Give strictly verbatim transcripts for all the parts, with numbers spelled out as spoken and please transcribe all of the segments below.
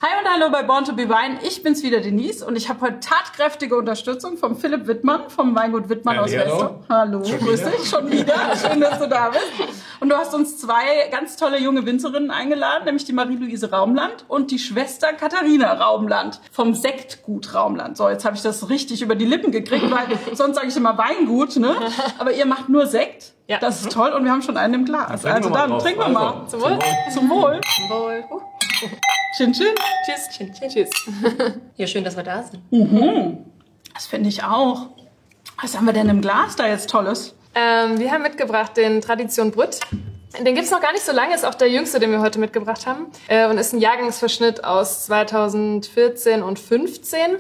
Hi und hallo bei Born to be Wine. Ich bin's wieder, Denise, und ich habe heute tatkräftige Unterstützung vom Philipp Wittmann, vom Weingut Wittmann ja, aus Wester. Hallo, grüß dich, schon wieder. Schön, dass du da bist. Und du hast uns zwei ganz tolle junge Winzerinnen eingeladen, nämlich die Marie-Louise Raumland und die Schwester Katharina Raumland vom Sektgut Raumland. So, jetzt habe ich das richtig über die Lippen gekriegt, weil sonst sage ich immer Weingut, ne? Aber ihr macht nur Sekt. Ja. Das ist toll und wir haben schon einen im Glas. Dann also dann trinken wir mal. Zum Wohl. Zum Wohl. Zum Wohl. Uh. Chin, chin. Tschüss. Chin, chin. Tschüss. Ja, schön, dass wir da sind. Mhm. Das finde ich auch. Was haben wir denn im Glas da jetzt Tolles? Ähm, wir haben mitgebracht den Tradition Brütt. Den gibt's noch gar nicht so lange, ist auch der jüngste, den wir heute mitgebracht haben. Äh, und ist ein Jahrgangsverschnitt aus zweitausendvierzehn und fünfzehn.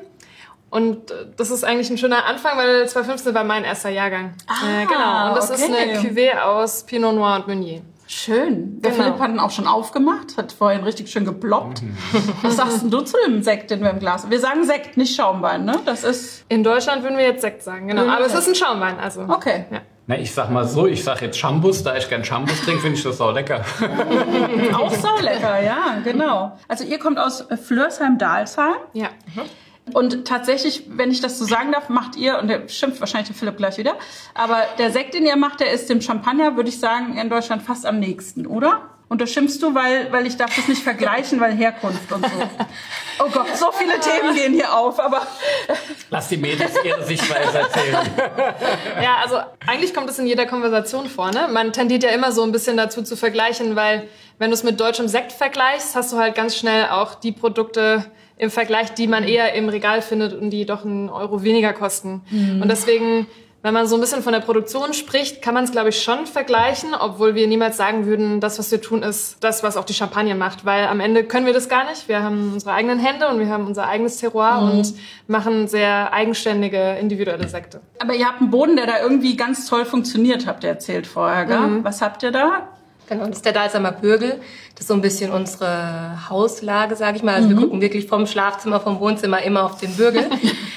Und das ist eigentlich ein schöner Anfang, weil zweitausendfünfzehn war mein erster Jahrgang. Ah, äh, genau. Und das okay. ist eine Cuvée aus Pinot Noir und Meunier. Schön. Der genau. Philipp hat ihn auch schon aufgemacht, hat vorhin richtig schön geploppt. Mhm. Was sagst denn du zu dem Sekt, den wir im Glas haben? Wir sagen Sekt, nicht Schaumwein, ne? Das ist... In Deutschland würden wir jetzt Sekt sagen, genau. Aber es ist ein Schaumwein, also... Okay. Ja. Na, ich sag mal so, ich sag jetzt Shampoos, da ich gern Shampoos trinke, finde ich das sau lecker. Auch sau lecker, ja, genau. Also ihr kommt aus Flörsheim-Dalsheim. Ja. Mhm. Und tatsächlich, wenn ich das so sagen darf, macht ihr, und der schimpft wahrscheinlich der Philipp gleich wieder, aber der Sekt, den ihr macht, der ist dem Champagner, würde ich sagen, in Deutschland fast am nächsten, oder? Und da schimpfst du, weil, weil ich darf das nicht vergleichen, weil Herkunft und so. Oh Gott, so viele Themen gehen hier auf, aber... Lass die Mädels ihre Sichtweise erzählen. Ja, also eigentlich kommt es in jeder Konversation vor, ne? Man tendiert ja immer so ein bisschen dazu zu vergleichen, weil wenn du es mit deutschem Sekt vergleichst, hast du halt ganz schnell auch die Produkte im Vergleich, die man eher im Regal findet und die doch einen Euro weniger kosten. Mhm. Und deswegen, wenn man so ein bisschen von der Produktion spricht, kann man es, glaube ich, schon vergleichen, obwohl wir niemals sagen würden, das, was wir tun, ist das, was auch die Champagne macht. Weil am Ende können wir das gar nicht. Wir haben unsere eigenen Hände und wir haben unser eigenes Terroir mhm. und machen sehr eigenständige, individuelle Sekte. Aber ihr habt einen Boden, der da irgendwie ganz toll funktioniert, habt ihr erzählt vorher, gell? Mhm. Was habt ihr da? Genau, das ist der Dalsheimer Bürgel. Das ist so ein bisschen unsere Hauslage, sage ich mal. Also mhm. wir gucken wirklich vom Schlafzimmer, vom Wohnzimmer immer auf den Bürgel.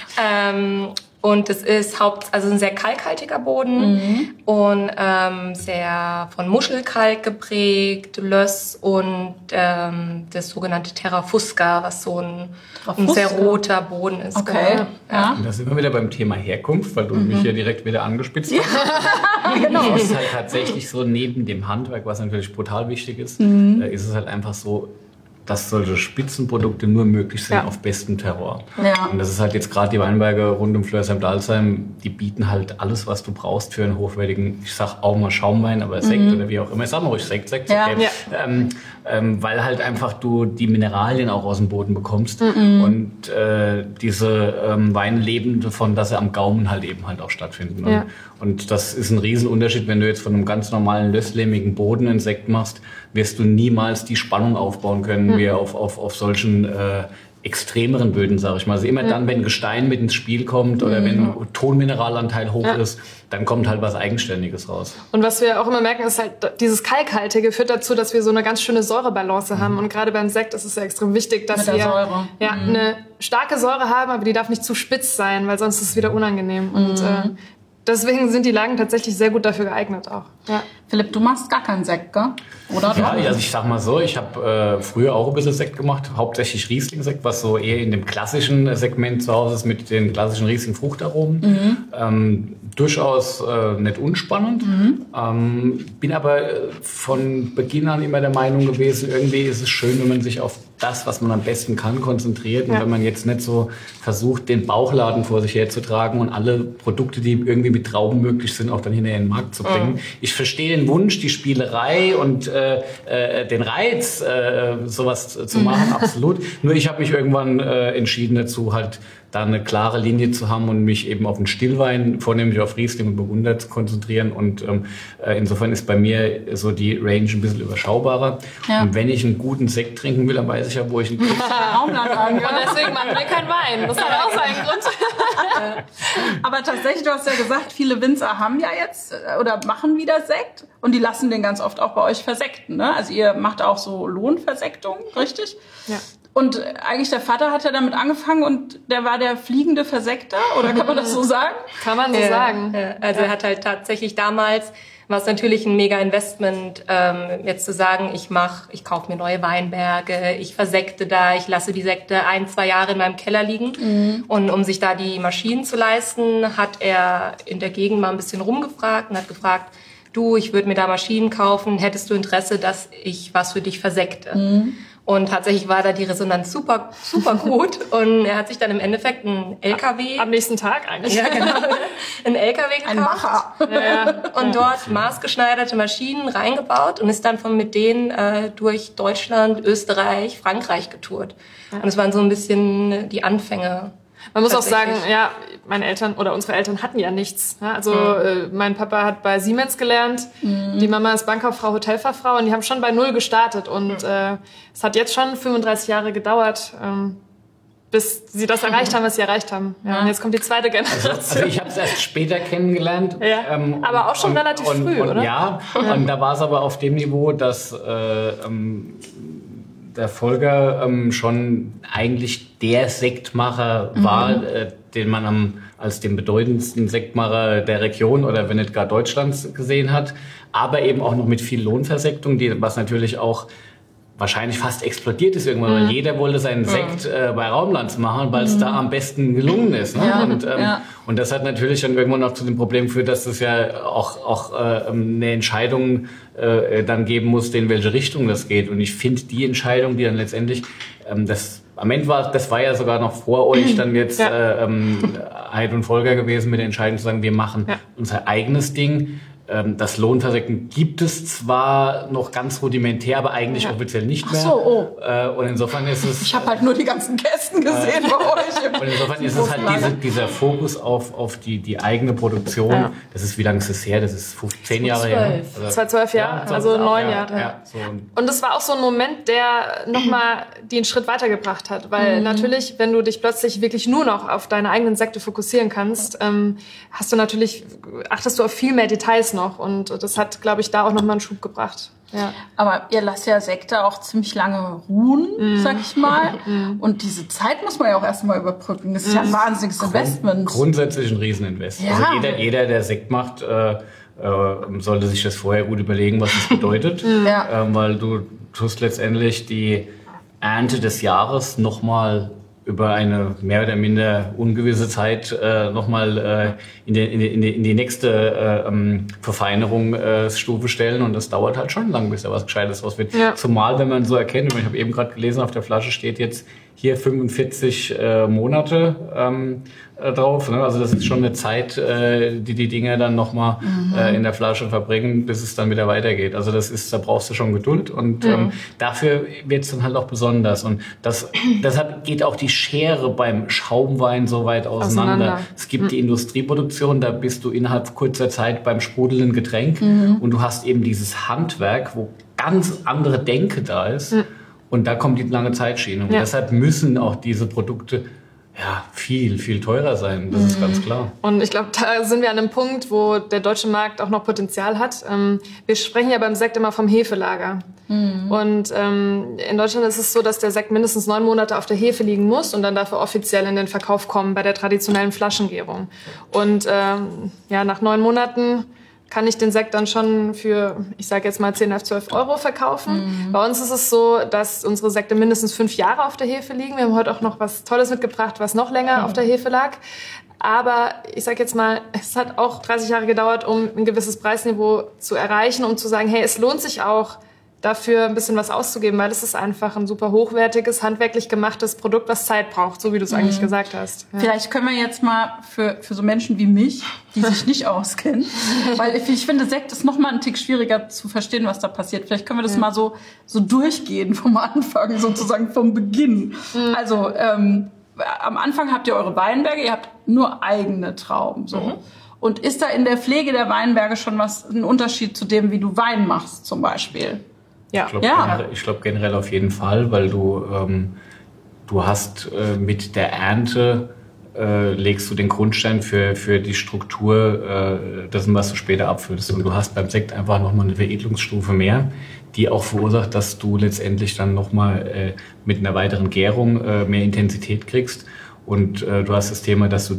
ähm, und es ist haupt, also ein sehr kalkhaltiger Boden mhm. und ähm, sehr von Muschelkalk geprägt, Löss und ähm, das sogenannte Terra Fusca, was so ein, ein sehr roter Boden ist. Okay. Genau. Ja. Und da sind wir wieder beim Thema Herkunft, weil du mhm. mich hier direkt wieder angespitzt hast. Ja. Genau. Es ist halt tatsächlich so, neben dem Handwerk, was natürlich brutal wichtig ist, mhm. ist es halt einfach so, dass solche Spitzenprodukte nur möglich sind ja. auf bestem Terroir. Ja. Und das ist halt jetzt gerade die Weinberge rund um Flörsheim-Dalsheim, die bieten halt alles, was du brauchst für einen hochwertigen, ich sag auch mal Schaumwein, aber Sekt mhm. oder wie auch immer. Ich sag mal ruhig Sekt, Sekt, ja. okay. Ja. Ähm, ähm, weil halt einfach du die Mineralien auch aus dem Boden bekommst mhm. und äh, diese ähm, Weine leben davon, dass sie am Gaumen halt eben halt auch stattfinden. Ja. Und, und das ist ein Riesenunterschied, wenn du jetzt von einem ganz normalen lösslehmigen Boden einen Sekt machst, wirst du niemals die Spannung aufbauen können, mhm. wie auf, auf, auf solchen äh, extremeren Böden, sage ich mal. Also immer ja. dann, wenn Gestein mit ins Spiel kommt oder mhm. wenn Tonmineralanteil hoch ja. ist, dann kommt halt was Eigenständiges raus. Und was wir auch immer merken, ist halt, dieses Kalkhaltige führt dazu, dass wir so eine ganz schöne Säurebalance mhm. haben. Und gerade beim Sekt ist es ja extrem wichtig, dass mit wir Säure. Ja, mhm. eine starke Säure haben, aber die darf nicht zu spitz sein, weil sonst ist es wieder unangenehm. Und mhm. äh, deswegen sind die Lagen tatsächlich sehr gut dafür geeignet auch. Ja. Philipp, du machst gar keinen Sekt, gell? Oder? Ja, also ich sag mal so, ich habe äh, früher auch ein bisschen Sekt gemacht, hauptsächlich Riesling-Sekt, was so eher in dem klassischen Segment zu Hause ist mit den klassischen Riesling-Fruchtaromen. Mhm. Ähm, durchaus äh, nicht unspannend. Mhm. Ähm, bin aber von Beginn an immer der Meinung gewesen, irgendwie ist es schön, wenn man sich auf das, was man am besten kann, konzentriert. Und ja. wenn man jetzt nicht so versucht, den Bauchladen vor sich herzutragen und alle Produkte, die irgendwie mit Trauben möglich sind, auch dann hinterher in den Markt zu bringen. Mhm. Ich verstehe den Wunsch, die Spielerei und äh, äh, den Reiz, äh, sowas zu machen, mhm. absolut. Nur ich habe mich irgendwann äh, entschieden dazu, halt da eine klare Linie zu haben und mich eben auf den Stillwein, vornehmlich auf Riesling und Burgunder zu konzentrieren. Und ähm, insofern ist bei mir so die Range ein bisschen überschaubarer. Ja. Und wenn ich einen guten Sekt trinken will, dann weiß ich ja, wo ich ihn kriege. Und deswegen machen wir keinen Wein. Das hat auch seinen Grund. Aber tatsächlich, du hast ja gesagt, viele Winzer haben ja jetzt oder machen wieder Sekt und die lassen den ganz oft auch bei euch versekten. Ne? Also ihr macht auch so Lohnversektung, richtig? Ja. Und eigentlich der Vater hat ja damit angefangen und der war der fliegende Versekter, oder kann man das so sagen? Kann man so ja, sagen. Ja. Also ja. er hat halt tatsächlich damals war es natürlich ein mega Investment, ähm, jetzt zu sagen, ich mach, ich kaufe mir neue Weinberge, ich versekte da, ich lasse die Sekte ein, zwei Jahre in meinem Keller liegen. Mhm. Und um sich da die Maschinen zu leisten, hat er in der Gegend mal ein bisschen rumgefragt und hat gefragt, du, ich würde mir da Maschinen kaufen, hättest du Interesse, dass ich was für dich versekte? Mhm. Und tatsächlich war da die Resonanz super, super gut. Und er hat sich dann im Endeffekt einen L K W... Am nächsten Tag eigentlich. Ja, genau. Einen L K W gekauft. Ein Macher. Ja, ja. Und dort maßgeschneiderte Maschinen reingebaut und ist dann von mit denen äh, durch Deutschland, Österreich, Frankreich getourt. Ja. Und es waren so ein bisschen die Anfänge. Man muss auch sagen, ja, meine Eltern oder unsere Eltern hatten ja nichts. Ja, also mhm. äh, mein Papa hat bei Siemens gelernt, mhm. die Mama ist Bankkauffrau, Hotelfachfrau und die haben schon bei Null gestartet. Und mhm. äh, es hat jetzt schon fünfunddreißig Jahre gedauert, ähm, bis sie das erreicht haben, was sie erreicht haben. Ja, und jetzt kommt die zweite Generation. Also, also ich habe es erst später kennengelernt. Ja, ähm, aber auch schon und, relativ und, früh, und, oder? Ja, ja, und da war es aber auf dem Niveau, dass äh, ähm, der Volker ähm, schon eigentlich der Sektmacher mhm. war, äh, den man am, als den bedeutendsten Sektmacher der Region oder wenn nicht gar Deutschlands gesehen hat. Aber eben auch noch mit viel Lohnversektung, die, was natürlich auch wahrscheinlich fast explodiert ist irgendwann, weil mhm. jeder wollte seinen Sekt äh, bei Raumlands machen, weil es mhm. da am besten gelungen ist. Ne? Ja, und, ähm, ja. und das hat natürlich dann irgendwann noch zu dem Problem geführt, dass es ja auch, auch äh, eine Entscheidung äh, dann geben muss, in welche Richtung das geht. Und ich finde die Entscheidung, die dann letztendlich, ähm, das am Ende war, das war ja sogar noch vor euch dann jetzt ja. äh, ähm, Heid und Volker gewesen mit der Entscheidung zu sagen, wir machen ja. unser eigenes Ding. Das Lohnversekten gibt es zwar noch ganz rudimentär, aber eigentlich ja. offiziell nicht mehr. Ach so, oh. Und insofern ist es... Ich habe halt nur die ganzen Kästen gesehen äh, bei euch. Und insofern ist es halt diese, dieser Fokus auf, auf die, die eigene Produktion. Ja. Das ist, wie lange ist es her? Das ist fünfzehn Jahre her. Das war zwölf Jahre, ja, also neun Jahre. Ja, ja. So. Und das war auch so ein Moment, der nochmal den Schritt weitergebracht hat. Weil mhm. natürlich, wenn du dich plötzlich wirklich nur noch auf deine eigenen Sekte fokussieren kannst, ähm, hast du natürlich, achtest du auf viel mehr Details noch. Noch. Und das hat, glaube ich, da auch nochmal einen Schub gebracht. Ja. Aber ihr lasst ja Sekte auch ziemlich lange ruhen, mm. sag ich mal. Mm. Und diese Zeit muss man ja auch erstmal überbrücken. Das ist mm. ja ein wahnsinniges Grund, Investment. Grundsätzlich ein Rieseninvest. Ja. Also jeder, jeder, der Sekt macht, äh, äh, sollte sich das vorher gut überlegen, was das bedeutet. ja. äh, weil du tust letztendlich die Ernte des Jahres nochmal über eine mehr oder minder ungewisse Zeit äh, nochmal äh, in, die, in, die, in die nächste äh, ähm, Verfeinerungsstufe äh, stellen. Und das dauert halt schon lang, bis da was Gescheites raus wird. Ja. Zumal, wenn man so erkennt, ich habe eben gerade gelesen, auf der Flasche steht jetzt hier fünfundvierzig äh, Monate ähm, äh, drauf. Ne? Also das ist schon eine Zeit, äh, die die Dinger dann nochmal mhm. äh, in der Flasche verbringen, bis es dann wieder weitergeht. Also das ist, da brauchst du schon Geduld und mhm. ähm, dafür wird es dann halt auch besonders. Und das, deshalb geht auch die Schere beim Schaumwein so weit auseinander. auseinander. Es gibt mhm. die Industrieproduktion, da bist du innerhalb kurzer Zeit beim sprudelnden Getränk mhm. und du hast eben dieses Handwerk, wo ganz andere Denke da ist. Mhm. Und da kommt die lange Zeitschiene. Und ja. deshalb müssen auch diese Produkte ja viel, viel teurer sein. Das mhm. ist ganz klar. Und ich glaube, da sind wir an einem Punkt, wo der deutsche Markt auch noch Potenzial hat. Ähm, wir sprechen ja beim Sekt immer vom Hefelager. Mhm. Und ähm, in Deutschland ist es so, dass der Sekt mindestens neun Monate auf der Hefe liegen muss und dann darf er offiziell in den Verkauf kommen bei der traditionellen Flaschengärung. Und ähm, ja, nach neun Monaten kann ich den Sekt dann schon für, ich sage jetzt mal zehn, elf, zwölf Euro verkaufen. Mhm. Bei uns ist es so, dass unsere Sekte mindestens fünf Jahre auf der Hefe liegen. Wir haben heute auch noch was Tolles mitgebracht, was noch länger mhm. auf der Hefe lag. Aber ich sage jetzt mal, es hat auch dreißig Jahre gedauert, um ein gewisses Preisniveau zu erreichen, um zu sagen, hey, es lohnt sich auch, dafür ein bisschen was auszugeben, weil es ist einfach ein super hochwertiges, handwerklich gemachtes Produkt, was Zeit braucht, so wie du es mhm. eigentlich gesagt hast. Ja. Vielleicht können wir jetzt mal für, für so Menschen wie mich, die sich nicht auskennen, weil ich, ich finde, Sekt ist noch mal ein Tick schwieriger zu verstehen, was da passiert. Vielleicht können wir das ja. mal so, so durchgehen vom Anfang, sozusagen vom Beginn. Mhm. Also ähm, am Anfang habt ihr eure Weinberge, ihr habt nur eigene Trauben. So. Mhm. Und ist da in der Pflege der Weinberge schon was, ein Unterschied zu dem, wie du Wein machst zum Beispiel? Ja. Ich glaube ja. generell, glaub generell auf jeden Fall, weil du, ähm, du hast äh, mit der Ernte äh, legst du den Grundstein für, für die Struktur äh, dessen, was du später abfüllst. Und du hast beim Sekt einfach nochmal eine Veredelungsstufe mehr, die auch verursacht, dass du letztendlich dann nochmal äh, mit einer weiteren Gärung äh, mehr Intensität kriegst. Und äh, du hast das Thema, dass du das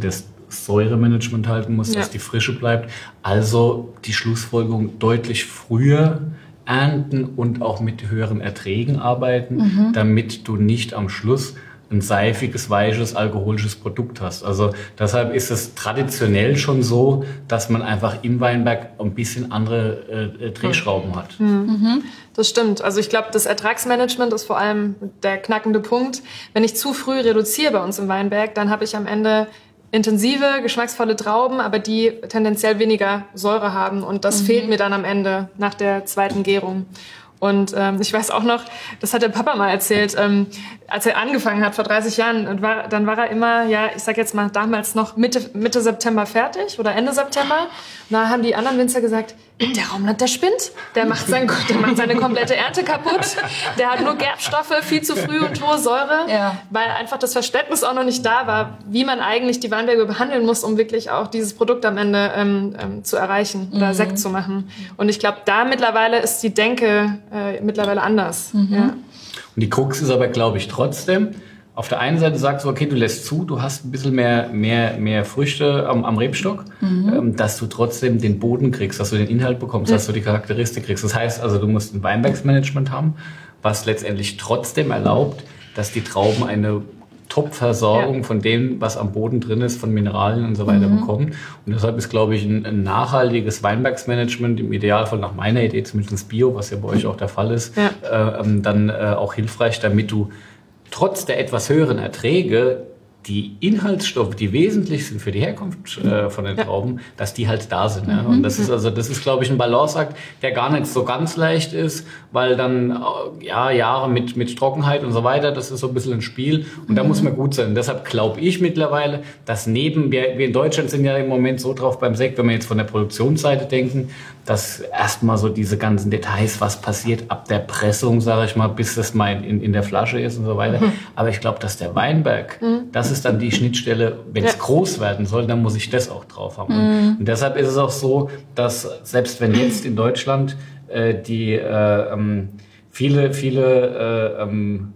Säuremanagement halten musst, ja. dass die Frische bleibt. Also die Schlussfolgerung deutlich früher ernten und auch mit höheren Erträgen arbeiten, mhm. damit du nicht am Schluss ein seifiges, weiches, alkoholisches Produkt hast. Also deshalb ist es traditionell schon so, dass man einfach im Weinberg ein bisschen andere äh, Drehschrauben hat. Mhm. Das stimmt. Also ich glaube, das Ertragsmanagement ist vor allem der knackende Punkt. Wenn ich zu früh reduziere bei uns im Weinberg, dann habe ich am Ende intensive, geschmacksvolle Trauben, aber die tendenziell weniger Säure haben. Und das mhm. fehlt mir dann am Ende nach der zweiten Gärung. Und ähm, ich weiß auch noch, das hat der Papa mal erzählt, ähm, als er angefangen hat vor dreißig Jahren, und war, dann war er immer, ja, ich sag jetzt mal damals noch Mitte, Mitte September fertig oder Ende September. Und da haben die anderen Winzer gesagt, der Raumland, der spinnt, der macht, sein, der macht seine komplette Ernte kaputt, der hat nur Gerbstoffe, viel zu früh und hohe Säure, ja. weil einfach das Verständnis auch noch nicht da war, wie man eigentlich die Weinberge behandeln muss, um wirklich auch dieses Produkt am Ende ähm, ähm, zu erreichen oder mhm. Sekt zu machen. Und ich glaube, da mittlerweile ist die Denke äh, mittlerweile anders. Mhm. Ja. Und die Krux ist aber, glaube ich, trotzdem, auf der einen Seite sagst du, okay, du lässt zu, du hast ein bisschen mehr, mehr, mehr Früchte am, am Rebstock, mhm. ähm, dass du trotzdem den Boden kriegst, dass du den Inhalt bekommst, mhm. dass du die Charakteristik kriegst. Das heißt also, du musst ein Weinbergsmanagement haben, was letztendlich trotzdem erlaubt, dass die Trauben eine Top-Versorgung ja. von dem, was am Boden drin ist, von Mineralien und so weiter mhm. bekommen. Und deshalb ist, glaube ich, ein, ein nachhaltiges Weinbergsmanagement, im Idealfall nach meiner Idee, zumindest Bio, was ja bei euch auch der Fall ist, ja. äh, dann äh, auch hilfreich, damit du trotz der etwas höheren Erträge die Inhaltsstoffe, die wesentlich sind für die Herkunft äh, von den Trauben, dass die halt da sind. Ja? Und das ist also, das ist, glaube ich, ein Balanceakt, der gar nicht so ganz leicht ist, weil dann ja Jahre mit mit Trockenheit und so weiter, das ist so ein bisschen ein Spiel und da muss man gut sein. Und deshalb glaube ich mittlerweile, dass neben wir, wir in Deutschland sind ja im Moment so drauf beim Sekt, wenn wir jetzt von der Produktionsseite denken, dass erstmal so diese ganzen Details, was passiert ab der Pressung, sage ich mal, bis das mal in, in der Flasche ist und so weiter. Mhm. Aber ich glaube, dass der Weinberg, mhm. das ist dann die Schnittstelle, wenn es ja. groß werden soll, dann muss ich das auch drauf haben. Mhm. Und deshalb ist es auch so, dass selbst wenn jetzt in Deutschland äh, die äh, ähm, viele, viele äh, ähm,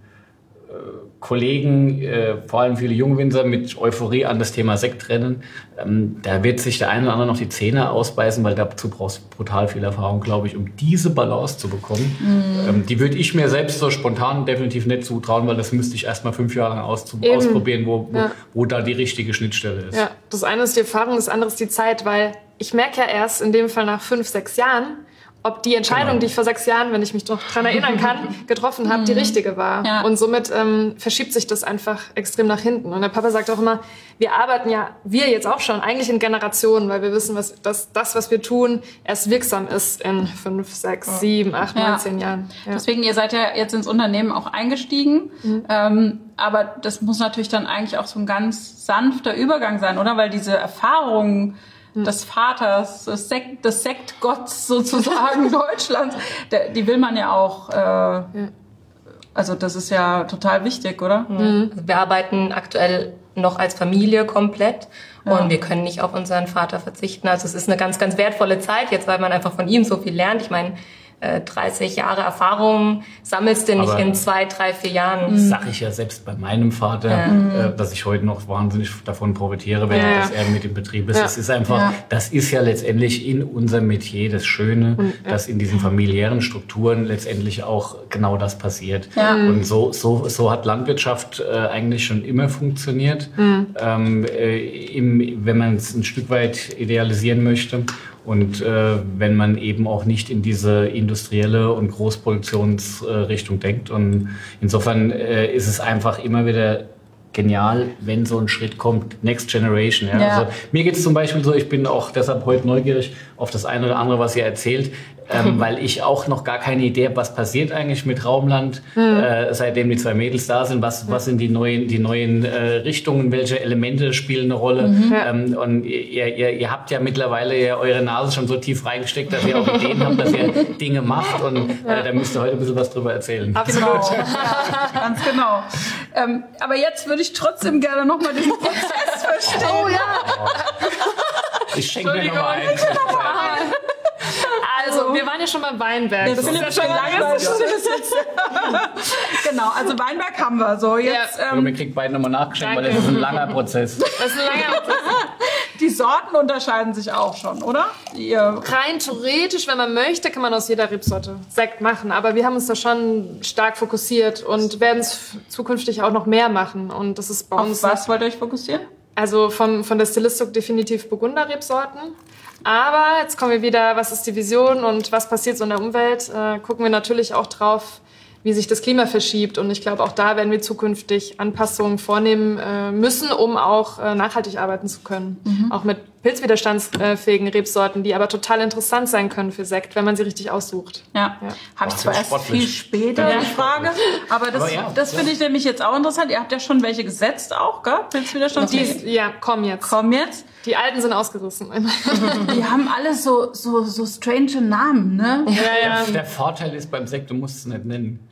Kollegen, äh, vor allem viele Jungwinzer mit Euphorie an das Thema Sekt rennen, ähm, da wird sich der eine oder andere noch die Zähne ausbeißen, weil dazu brauchst du brutal viel Erfahrung, glaube ich, um diese Balance zu bekommen. Mm. Ähm, die würde ich mir selbst so spontan definitiv nicht zutrauen, weil das müsste ich erst mal fünf Jahre lang aus ausprobieren, wo, wo, ja. wo da die richtige Schnittstelle ist. Ja, das eine ist die Erfahrung, das andere ist die Zeit, weil ich merke ja erst in dem Fall nach fünf, sechs Jahren, ob die Entscheidung, genau. die ich vor sechs Jahren, wenn ich mich noch dran erinnern kann, getroffen habe, die richtige war. Ja. Und somit ähm, verschiebt sich das einfach extrem nach hinten. Und der Papa sagt auch immer, wir arbeiten ja, wir jetzt auch schon, eigentlich in Generationen, weil wir wissen, was, dass das, was wir tun, erst wirksam ist in fünf, sechs, ja. sieben, acht, neun, zehn Jahren. Ja. Deswegen, ihr seid ja jetzt ins Unternehmen auch eingestiegen. Mhm. Ähm, aber das muss natürlich dann eigentlich auch so ein ganz sanfter Übergang sein, oder? Weil diese Erfahrungen des Vaters, des, Sekt, des Sektgotts sozusagen Deutschlands, der, die will man ja auch, äh, ja. also das ist ja total wichtig, oder? Mhm. Also wir arbeiten aktuell noch als Familie komplett ja. und wir können nicht auf unseren Vater verzichten. Also es ist eine ganz, ganz wertvolle Zeit jetzt, weil man einfach von ihm so viel lernt. Ich meine, dreißig Jahre Erfahrung sammelst du nicht aber in zwei, drei, vier Jahren. Das sage ich ja selbst bei meinem Vater, ja. äh, dass ich heute noch wahnsinnig davon profitiere, wenn ja. er mit im Betrieb ist. Ja. Das ist einfach, ja. das ist ja letztendlich in unserem Metier das Schöne, und, ja. dass in diesen familiären Strukturen letztendlich auch genau das passiert. Ja. Und so, so, so hat Landwirtschaft äh, eigentlich schon immer funktioniert, mhm. ähm, äh, im, wenn man es ein Stück weit idealisieren möchte. Und äh, wenn man eben auch nicht in diese industrielle und Großproduktionsrichtung äh, denkt. Und insofern äh, ist es einfach immer wieder genial, wenn so ein Schritt kommt, Next Generation. Ja? Ja. Also, mir geht es zum Beispiel so, ich bin auch deshalb heute neugierig auf das eine oder andere, was ihr erzählt, ähm, weil ich auch noch gar keine Idee habe, was passiert eigentlich mit Raumland, mhm. äh, seitdem die zwei Mädels da sind, was, was sind die neuen, die neuen äh, Richtungen, welche Elemente spielen eine Rolle. Mhm. Ähm, und ihr, ihr, ihr habt ja mittlerweile ja eure Nase schon so tief reingesteckt, dass ihr auch Ideen habt, dass ihr Dinge macht, und äh, da müsst ihr heute ein bisschen was drüber erzählen. Absolut. Genau. Ja, ganz genau. Ähm, aber jetzt würde ich trotzdem gerne noch mal diesen Prozess verstehen. Oh ja. Ich schenke mir noch mal ein. Also, wir waren ja schon beim Weinberg. Das, das ist ja schon lange. Genau, also Weinberg haben wir. So, jetzt, ja. ähm, wir kriegen beide nochmal nachgeschenkt, weil das ist ein langer Prozess. Das ist ein langer Prozess. Sorten unterscheiden sich auch schon, oder? Ihr Rein theoretisch, wenn man möchte, kann man aus jeder Rebsorte Sekt machen. Aber wir haben uns da schon stark fokussiert und werden es zukünftig auch noch mehr machen. Und das ist bei Auf uns. was wollt ihr euch fokussieren? Also von, von der Stilistik definitiv Burgunder-Rebsorten. Aber jetzt kommen wir wieder, was ist die Vision und was passiert so in der Umwelt? Äh, gucken wir natürlich auch drauf, wie sich das Klima verschiebt. Und ich glaube, auch da werden wir zukünftig Anpassungen vornehmen äh, müssen, um auch äh, nachhaltig arbeiten zu können. Mhm. Auch mit pilzwiderstandsfähigen Rebsorten, die aber total interessant sein können für Sekt, wenn man sie richtig aussucht. Ja, ja. Habe ich zwar erst sportlich. viel später ja. die Frage, aber das, ja, das finde ich nämlich jetzt auch interessant. Ihr habt ja schon welche gesetzt auch, gell? Pilzwiderstandsfähige? Ja, kommen jetzt. Kommen jetzt. Die alten sind ausgerissen. Die haben alle so, so, so strange Namen, ne? Ja, ja. Der Vorteil ist beim Sekt, du musst es nicht nennen.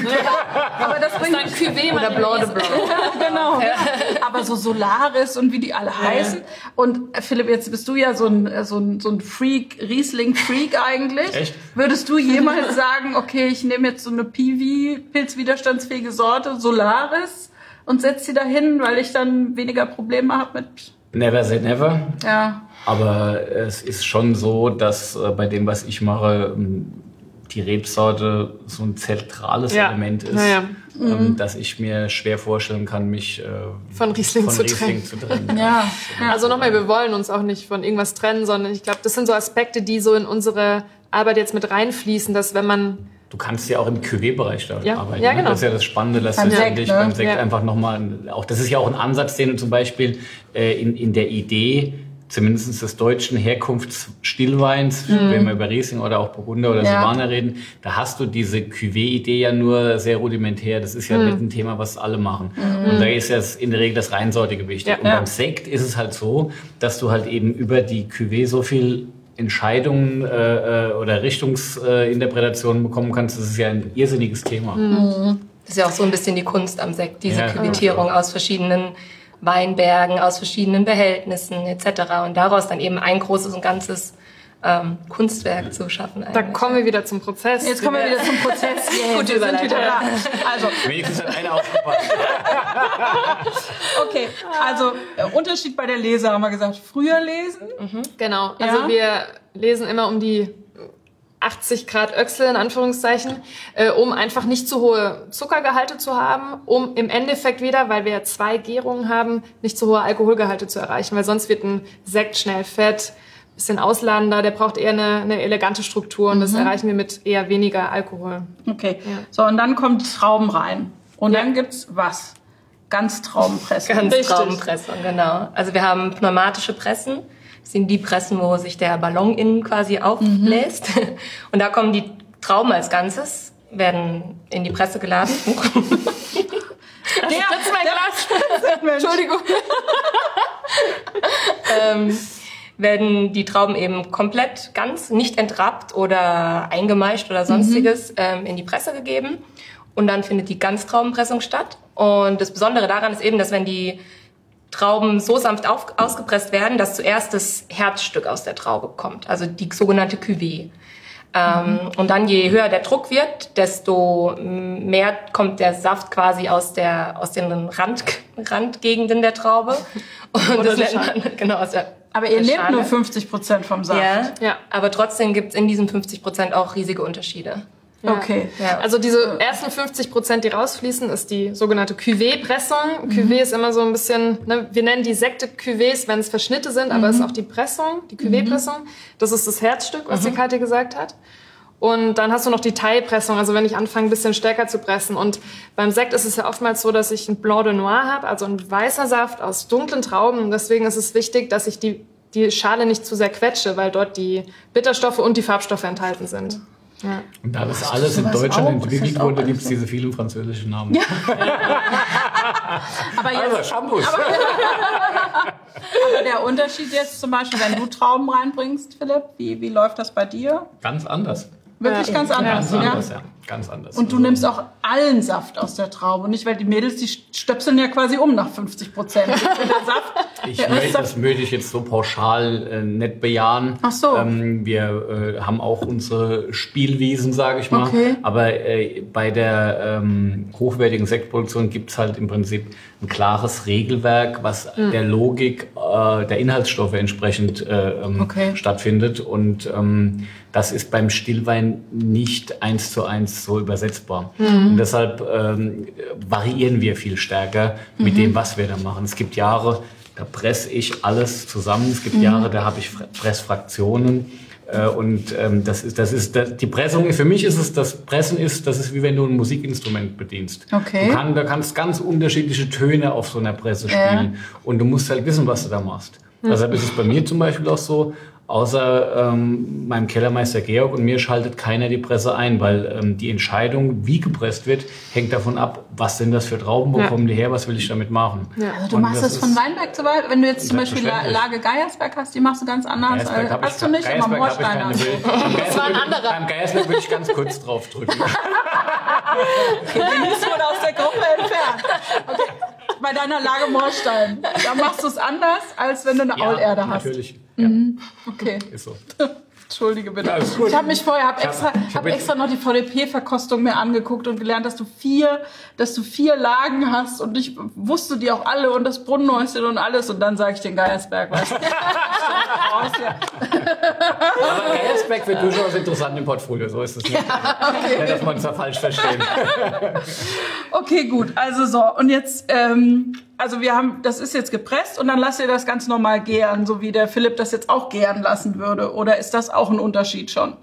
Aber das bringt ein Cuvée oder Blanc de Blanc. Genau. Ja. Aber so Solaris und wie die alle ja. heißen. Und Philipp, jetzt bist du ja so ein, so ein, so ein Freak, Riesling-Freak eigentlich. Echt? Würdest du jemals sagen, okay, ich nehme jetzt so eine Piwi, pilzwiderstandsfähige Sorte, Solaris, und setze sie dahin, weil ich dann weniger Probleme habe mit... Never say never. Ja. Aber es ist schon so, dass äh, bei dem, was ich mache, die Rebsorte so ein zentrales ja. Element ist, ja, ja. Ähm, mhm. dass ich mir schwer vorstellen kann, mich äh, von Riesling, von zu, Riesling trennen. zu trennen. Ja. Ja. Also nochmal, wir wollen uns auch nicht von irgendwas trennen, sondern ich glaube, das sind so Aspekte, die so in unsere Arbeit jetzt mit reinfließen, dass wenn man... Du kannst ja auch im Cuvée-Bereich da ja. arbeiten. Ja, genau. Ne? Das ist ja das Spannende, dass beim du Sekt, dich ne? beim Sekt ja. einfach nochmal, auch das ist ja auch ein Ansatz, den du zum Beispiel äh, in, in der Idee, zumindest des deutschen Herkunftsstillweins, mhm. wenn wir über Riesling oder auch Burgunder oder ja. Silvaner reden, da hast du diese Cuvée-Idee ja nur sehr rudimentär. Das ist ja mhm. nicht ein Thema, was alle machen. Mhm. Und da ist ja in der Regel das Reinsortige wichtig. Ja. Und beim Sekt ist es halt so, dass du halt eben über die Cuvée so viel Entscheidungen äh, oder Richtungsinterpretationen bekommen kannst. Das ist ja ein irrsinniges Thema. Mhm. Das ist ja auch so ein bisschen die Kunst am Sekt, diese ja, Küvettierung aus verschiedenen Weinbergen, aus verschiedenen Behältnissen et cetera. Und daraus dann eben ein großes und ganzes ähm, Kunstwerk zu schaffen. Da kommen wir wieder zum Prozess. Jetzt kommen wir wieder zum Prozess. Yeah, Gut, wir sind wieder da. Also, wenigstens hat einer aufgepasst. Okay, also äh, Unterschied bei der Lese haben wir gesagt. Früher lesen. Mhm. Genau, also ja. wir lesen immer um die achtzig Grad Öchsel in Anführungszeichen, äh, um einfach nicht zu hohe Zuckergehalte zu haben, um im Endeffekt wieder, weil wir ja zwei Gärungen haben, nicht zu hohe Alkoholgehalte zu erreichen, weil sonst wird ein Sekt schnell fett, bisschen ausladender, der braucht eher eine, eine elegante Struktur und mhm. das erreichen wir mit eher weniger Alkohol. Okay, ja. So und dann kommt Trauben rein und ja. dann gibt's was? Ganztraubenpressung. Ganztraubenpressung, genau. Also wir haben pneumatische Pressen. Das sind die Pressen, wo sich der Ballon innen quasi aufbläst. Mhm. Und da kommen die Trauben als Ganzes, werden in die Presse geladen. Der, der, mein Glas. Entschuldigung. ähm, werden die Trauben eben komplett ganz, nicht entrappt oder eingemeischt oder sonstiges, mhm. ähm, in die Presse gegeben. Und dann findet die Ganztraubenpressung statt. Und das Besondere daran ist eben, dass wenn die Trauben so sanft auf, ausgepresst werden, dass zuerst das Herzstück aus der Traube kommt, also die sogenannte Cuvée. Ähm, mhm. Und dann, je höher der Druck wird, desto mehr kommt der Saft quasi aus der aus den Rand, Randgegenden der Traube. Und das nennt man, genau, aus der Aber ihr nehmt nur fünfzig Prozent vom Saft. Ja, ja. Aber trotzdem gibt es in diesen fünfzig Prozent auch riesige Unterschiede. Ja. Okay. Ja. Also diese ersten fünfzig Prozent, die rausfließen, ist die sogenannte Cuvée-Pressung. Mhm. Cuvée ist immer so ein bisschen, ne, wir nennen die Sekte Cuvées, wenn es Verschnitte sind, aber es mhm. ist auch die Pressung, die Cuvée-Pressung. Das ist das Herzstück, was mhm. die Katja gesagt hat. Und dann hast du noch die Taille-Pressung, also wenn ich anfange, ein bisschen stärker zu pressen. Und beim Sekt ist es ja oftmals so, dass ich ein Blanc de Noir habe, also ein weißer Saft aus dunklen Trauben. Und deswegen ist es wichtig, dass ich die, die Schale nicht zu sehr quetsche, weil dort die Bitterstoffe und die Farbstoffe enthalten sind. Ja. Und da das alles in Deutschland entwickelt wurde, gibt es diese vielen französischen Namen. Ja. aber jetzt, also, Shampoos. Aber, aber der Unterschied jetzt zum Beispiel, wenn du Trauben reinbringst, Philipp, wie, wie läuft das bei dir? Ganz anders. Wirklich ja, ganz anders, ganz ja? anders, ja. Ganz anders. Und du nimmst auch allen Saft aus der Traube. Nicht, weil die Mädels, die stöpseln ja quasi um nach fünfzig Prozent. Der Saft Ich möchte, das möchte ich jetzt so pauschal äh, nicht bejahen. Ach so. Ähm, wir äh, haben auch unsere Spielwiesen, sage ich mal. Okay. Aber äh, bei der ähm, hochwertigen Sektproduktion gibt es halt im Prinzip ein klares Regelwerk, was mhm. der Logik äh, der Inhaltsstoffe entsprechend äh, ähm, okay. stattfindet. Und ähm, das ist beim Stillwein nicht eins zu eins so übersetzbar. Mhm. Und deshalb ähm, variieren wir viel stärker mhm. mit dem, was wir da machen. Es gibt Jahre, da presse ich alles zusammen. Es gibt mhm. Jahre, da habe ich Pressfraktionen. Äh, und ähm, das ist, das ist, das, die Pressung, für mich ist es, das Pressen ist, das ist wie wenn du ein Musikinstrument bedienst. Okay. Du kann, da kannst ganz unterschiedliche Töne auf so einer Presse spielen. Ja. Und du musst halt wissen, was du da machst. Mhm. Deshalb ist es bei mir zum Beispiel auch so, außer ähm, meinem Kellermeister Georg und mir schaltet keiner die Presse ein, weil ähm, die Entscheidung, wie gepresst wird, hängt davon ab, was sind das für Trauben, wo ja. kommen die her, was will ich damit machen. Ja. Also du und machst das, das von Weinberg zu Weinberg, wenn du jetzt zum Beispiel Lage Geiersberg hast, die machst du ganz anders. Geiersberg als, hast ich, du nicht Geiersberg immer Moorsteiner. Das war ein anderer. Beim Geiersberg würde ich ganz kurz drauf drücken. Okay, Denise wurde aus der Gruppe entfernt. Okay. Bei deiner Lage Moorstein, da machst du es anders, als wenn du eine ja, Aulerde hast. Natürlich. Mhm. Okay. Ist so. Entschuldige bitte. Ja, ich habe mich vorher hab extra, ich hab hab extra noch die V D P-Verkostung mir angeguckt und gelernt, dass du vier, dass du vier Lagen hast und ich wusste die auch alle und das Brunnenhäuschen und alles und dann sage ich den Geiersberg, weißt du. Aber Geiersberg wird durchaus interessant im Portfolio, so ist es nicht. Ja, okay. Ja, dass man es da falsch versteht. Okay, gut. Also so und jetzt, ähm, also wir haben, das ist jetzt gepresst und dann lasst ihr das ganz normal gären, so wie der Philipp das jetzt auch gären lassen würde. Oder ist das auch ein Unterschied schon?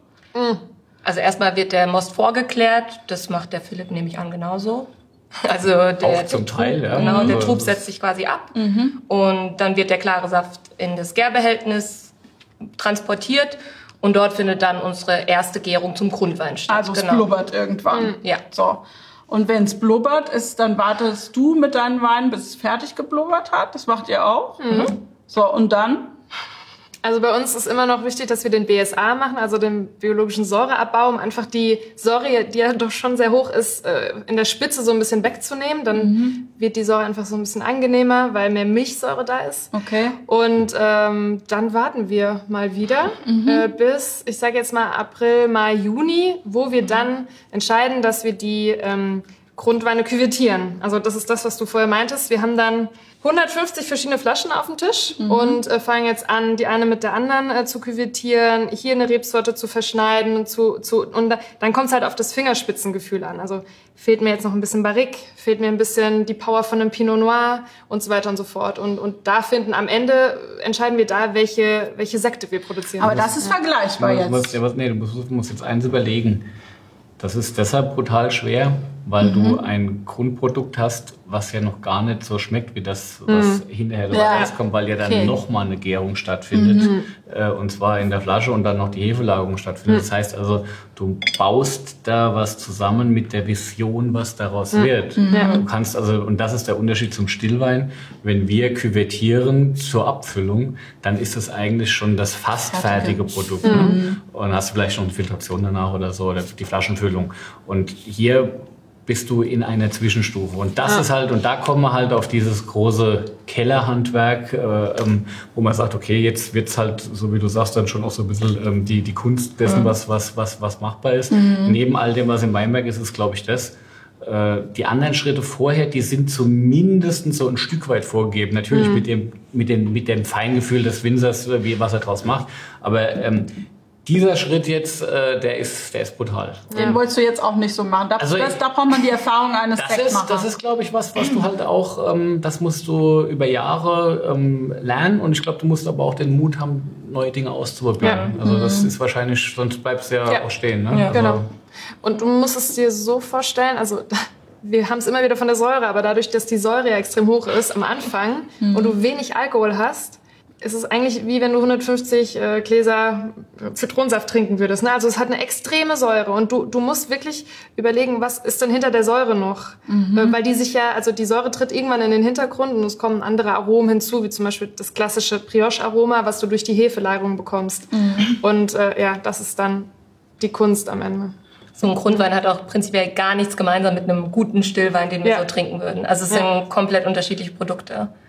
Also erstmal wird der Most vorgeklärt. Das macht der Philipp, nehme ich an, genauso. Also der, auch zum der Teil, Trub, ja. Genau, also der Trub setzt sich quasi ab. Mhm. Und dann wird der klare Saft in das Gärbehältnis transportiert. Und dort findet dann unsere erste Gärung zum Grundwein statt. Also es genau. blubbert irgendwann. Mhm. Ja. So. Und wenn es blubbert ist, dann wartest du mit deinen Weinen, bis es fertig geblubbert hat. Das macht ihr auch. Mhm. So, und dann? Also bei uns ist immer noch wichtig, dass wir den B S A machen, also den biologischen Säureabbau, um einfach die Säure, die ja doch schon sehr hoch ist, in der Spitze so ein bisschen wegzunehmen. Dann mhm. wird die Säure einfach so ein bisschen angenehmer, weil mehr Milchsäure da ist. Okay. Und ähm, dann warten wir mal wieder mhm. äh, bis, ich sage jetzt mal April, Mai, Juni, wo wir dann entscheiden, dass wir die ähm, Grundweine küvettieren. Also das ist das, was du vorher meintest. Wir haben dann hundertfünfzig verschiedene Flaschen auf dem Tisch mhm. und äh, fangen jetzt an, die eine mit der anderen äh, zu küvettieren, hier eine Rebsorte zu verschneiden und zu, zu und da, dann kommt es halt auf das Fingerspitzengefühl an. Also fehlt mir jetzt noch ein bisschen Barrique, fehlt mir ein bisschen die Power von einem Pinot Noir und so weiter und so fort. Und, und da finden am Ende, entscheiden wir da, welche, welche Sekte wir produzieren. Aber das ist ja. vergleichbar du jetzt. Musst, ja, was, nee, du musst, musst jetzt eins überlegen. Das ist deshalb brutal schwer, weil mhm. du ein Grundprodukt hast, was ja noch gar nicht so schmeckt wie das, was mhm. hinterher ja. rauskommt, weil ja dann okay. nochmal eine Gärung stattfindet. Mhm. Äh, und zwar in der Flasche und dann noch die Hefelagerung stattfindet. Mhm. Das heißt also, du baust da was zusammen mit der Vision, was daraus mhm. wird. Mhm. Du kannst also, und das ist der Unterschied zum Stillwein, wenn wir küvettieren zur Abfüllung, dann ist das eigentlich schon das fast fertige Produkt. Mhm. Ne? Und hast vielleicht noch eine Filtration danach oder so, oder die Flaschenfüllung. Und hier bist du in einer Zwischenstufe. Und das ah. ist halt, und da kommen wir halt auf dieses große Kellerhandwerk, äh, ähm, wo man sagt, okay, jetzt wird's halt, so wie du sagst, dann schon auch so ein bisschen ähm, die, die Kunst dessen, mhm. was, was, was, was machbar ist. Mhm. Neben all dem, was im Weinberg ist, ist, glaube ich, das. Äh, die anderen Schritte vorher, die sind zumindest so ein Stück weit vorgegeben. Natürlich mhm. mit dem, mit dem, mit dem Feingefühl des Winzers, wie, was er draus macht. Aber, ähm, dieser Schritt jetzt, äh, der ist, der ist brutal. Den ja. wolltest du jetzt auch nicht so machen. Da, also, das, da braucht man die Erfahrung eines Sektmachers. Das ist, glaube ich, was, was du halt auch, ähm, das musst du über Jahre ähm, lernen. Und ich glaube, du musst aber auch den Mut haben, neue Dinge auszuprobieren. Ja. Also das mhm. ist wahrscheinlich, sonst bleibst du ja, ja. auch stehen. Ne? Ja, also, genau. Und du musst es dir so vorstellen, also wir haben es immer wieder von der Säure, aber dadurch, dass die Säure ja extrem hoch ist am Anfang mhm. und du wenig Alkohol hast, es ist eigentlich wie wenn du hundertfünfzig äh, Gläser Zitronensaft trinken würdest. Ne? Also es hat eine extreme Säure und du, du musst wirklich überlegen, was ist denn hinter der Säure noch? Mhm. Äh, weil die sich ja, also die Säure tritt irgendwann in den Hintergrund und es kommen andere Aromen hinzu, wie zum Beispiel das klassische Brioche-Aroma, was du durch die Hefelagerung bekommst. Mhm. Und äh, ja, das ist dann die Kunst am Ende. So ein Grundwein hat auch prinzipiell gar nichts gemeinsam mit einem guten Stillwein, den wir ja. so trinken würden. Also es ja. sind komplett unterschiedliche Produkte.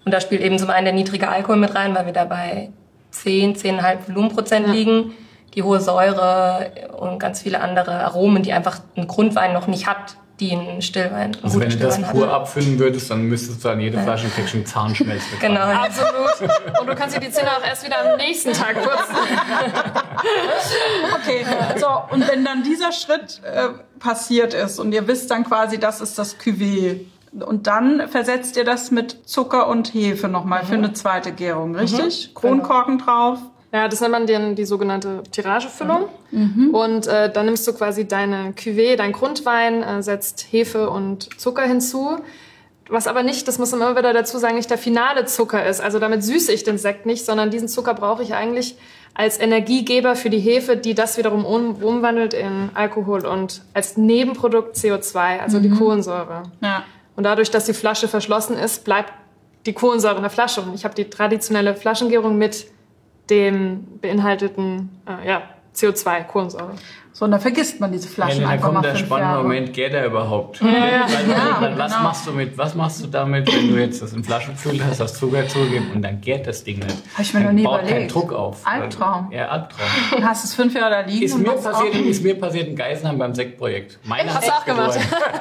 Und da spielt eben zum einen der niedrige Alkohol mit rein, weil wir dabei zehn, zehn Komma fünf Volumenprozent ja. liegen. Die hohe Säure und ganz viele andere Aromen, die einfach ein Grundwein noch nicht hat, die ein Stillwein. Ein also wenn du Stillwein das pur hat. abfüllen würdest, dann müsstest du an jede Flasche ein Päckchen Zahnschmelz bekommen. Genau. Absolut. Und du kannst dir die Zähne auch erst wieder am nächsten Tag putzen. Okay, so, und wenn dann dieser Schritt äh, passiert ist und ihr wisst dann quasi, das ist das Cuvée, und dann versetzt ihr das mit Zucker und Hefe nochmal mhm. für eine zweite Gärung, richtig? Mhm. Kronkorken genau. drauf. Ja, das nennt man dann die sogenannte Tiragefüllung. Mhm. Und äh, dann nimmst du quasi deine Cuvée, dein Grundwein, äh, setzt Hefe und Zucker hinzu. Was aber nicht, das muss man immer wieder dazu sagen, nicht der finale Zucker ist. Also damit süße ich den Sekt nicht, sondern diesen Zucker brauche ich eigentlich als Energiegeber für die Hefe, die das wiederum um, umwandelt in Alkohol und als Nebenprodukt C O zwei, also mhm. die Kohlensäure. Ja. Und dadurch, dass die Flasche verschlossen ist, bleibt die Kohlensäure in der Flasche. Und ich habe die traditionelle Flaschengärung mit dem beinhalteten äh, ja, C O zwei, Kohlensäure. So, und dann vergisst man diese Flaschen ja, einfach mal. Dann kommt der spannende Jahre. Moment, geht er überhaupt? Ja, ja. Weil, ja, weil, was genau. machst du mit, was machst du damit, wenn du jetzt das in Flaschen gefüllt hast, hast Zucker zugegeben und dann geht das Ding nicht? Hab ich mir noch nie baut überlegt. Keinen Druck auf. Albtraum. Ja, Albtraum. Und hast es fünf Jahre da liegen? Ist, und mir machst passiert, auch ist mir passiert in Geisenheim beim Sektprojekt. Meine hast du auch gemacht?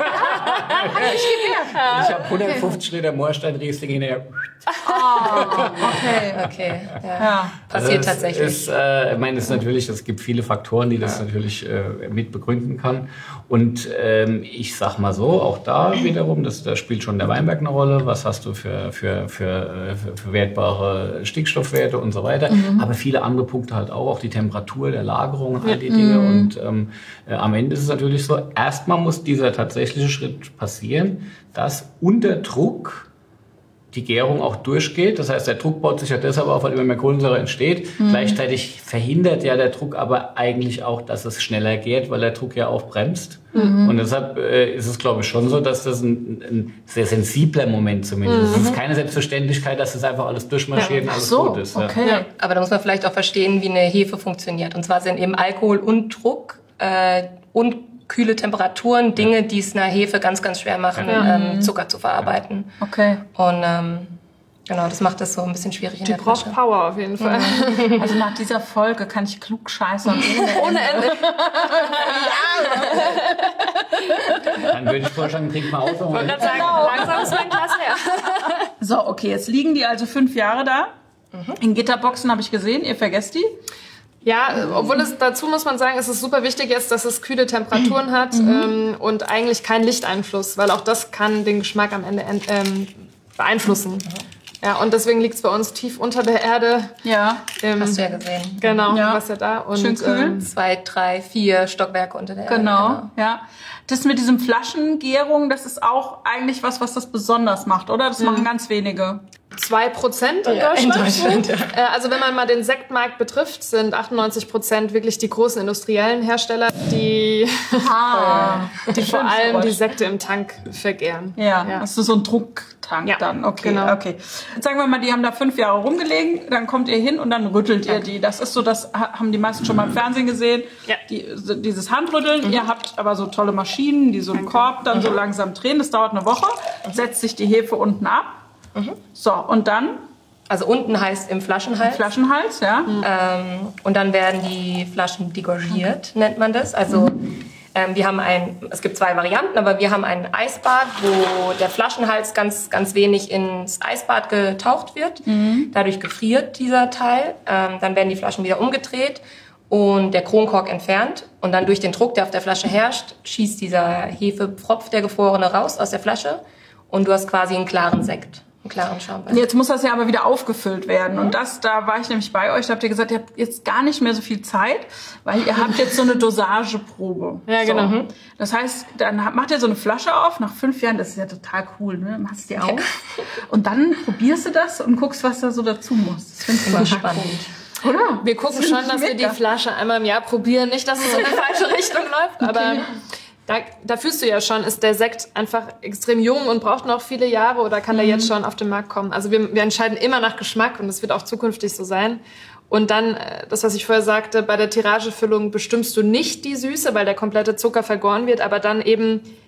Ich habe hundertfünfzig Liter Moorstein Riesling hinterher. Oh, okay. Okay, ja. ja. Passiert also tatsächlich. Ist, äh, ich meine, es ist natürlich, es gibt viele Faktoren, die das ja. natürlich äh, mit begründen kann. Und ähm, ich sag mal so, auch da wiederum, das, da spielt schon der Weinberg eine Rolle. Was hast du für, für, für, für, für wertbare Stickstoffwerte und so weiter. Mhm. Aber viele andere Punkte halt auch, auch die Temperatur der Lagerung, all die Dinge. Mhm. Und ähm, äh, am Ende ist es natürlich so, erstmal muss dieser tatsächliche Schritt passieren, dass unter Druck die Gärung auch durchgeht. Das heißt, der Druck baut sich ja deshalb auf, weil immer mehr Kohlensäure entsteht. Mhm. Gleichzeitig verhindert ja der Druck aber eigentlich auch, dass es schneller geht, weil der Druck ja auch bremst. Mhm. Und deshalb äh, ist es, glaube ich, schon so, dass das ein, ein sehr sensibler Moment zumindest ist. Mhm. Es ist keine Selbstverständlichkeit, dass das einfach alles durchmarschiert ja. und alles so, gut ist. Okay. Ja. Aber da muss man vielleicht auch verstehen, wie eine Hefe funktioniert. Und zwar sind eben Alkohol und Druck äh, und kühle Temperaturen, Dinge, die es einer Hefe ganz, ganz schwer machen, ja. ähm, Zucker zu verarbeiten. Okay. Und ähm, genau, das macht das so ein bisschen schwierig in die der Flasche. Die braucht Power auf jeden Fall. Mhm. Also nach dieser Folge kann ich klug scheißern ohne Ende. Dann würde ich vorschlagen, trink mal aus. Ich wollte gerade sagen, genau. Langsam ist mein Glas leer. So, okay, jetzt liegen die also fünf Jahre da. Mhm. In Gitterboxen habe ich gesehen, ihr vergesst die. Ja, obwohl es dazu muss man sagen, es ist super wichtig jetzt, dass es kühle Temperaturen hat mhm. ähm, und eigentlich keinen Lichteinfluss, weil auch das kann den Geschmack am Ende ähm, beeinflussen. Mhm. Ja, und deswegen liegt es bei uns tief unter der Erde. Ja, ähm, hast du ja gesehen. Genau, ja. was ja da. Und, schön kühl. Ähm, Zwei, drei, vier Stockwerke unter der Erde. Genau, genau, ja. Das mit diesem Flaschengärung, das ist auch eigentlich was, was das besonders macht, oder? Das mhm. machen ganz wenige. Zwei Prozent in ja, Deutschland. In Deutschland ja. Also wenn man mal den Sektmarkt betrifft, sind achtundneunzig Prozent wirklich die großen industriellen Hersteller, die, ah, die vor allem Geräusch. Die Sekte im Tank vergären. Ja, ja. Das ist so ein Drucktank ja, dann. Okay, genau. okay. Jetzt sagen wir mal, die haben da fünf Jahre rumgelegen, dann kommt ihr hin und dann rüttelt ihr die. Das ist so, das haben die meisten schon mal im Fernsehen gesehen. Ja. Die, dieses Handrütteln. Mhm. Ihr habt aber so tolle Maschinen, die so einen Korb dann mhm. so langsam drehen. Das dauert eine Woche. Setzt sich die Hefe unten ab. Mhm. So, und dann? Also unten heißt im Flaschenhals. Im Flaschenhals, ja. Mhm. Ähm, und dann werden die Flaschen degorgiert, okay. nennt man das. Also mhm. ähm, wir haben ein, es gibt zwei Varianten, aber wir haben ein Eisbad, wo der Flaschenhals ganz, ganz wenig ins Eisbad getaucht wird. Mhm. Dadurch gefriert dieser Teil. Ähm, dann werden die Flaschen wieder umgedreht und der Kronkork entfernt. Und dann durch den Druck, der auf der Flasche herrscht, schießt dieser Hefepfropf, der gefrorene, raus aus der Flasche. Und du hast quasi einen klaren Sekt. Klaren Schaumwein. Jetzt muss das ja aber wieder aufgefüllt werden. Mhm. Und das, da war ich nämlich bei euch, da habt ihr gesagt, ihr habt jetzt gar nicht mehr so viel Zeit, weil ihr habt jetzt so eine Dosageprobe. Ja, genau. So. Das heißt, dann macht ihr so eine Flasche auf, nach fünf Jahren, das ist ja total cool, ne? Machst die auf. Ja. Und dann probierst du das und guckst, was da so dazu muss. Das finde ich immer spannend. Oder? Wir gucken das schon, dass wir die Flasche einmal im Jahr probieren. Nicht, dass es in die falsche Richtung läuft, aber... Okay. Da, da fühlst du ja schon, ist der Sekt einfach extrem jung und braucht noch viele Jahre oder kann mhm. der jetzt schon auf den Markt kommen? Also wir, wir entscheiden immer nach Geschmack und das wird auch zukünftig so sein. Und dann, das, was ich vorher sagte, bei der Tiragefüllung bestimmst du nicht die Süße, weil der komplette Zucker vergoren wird, aber dann eben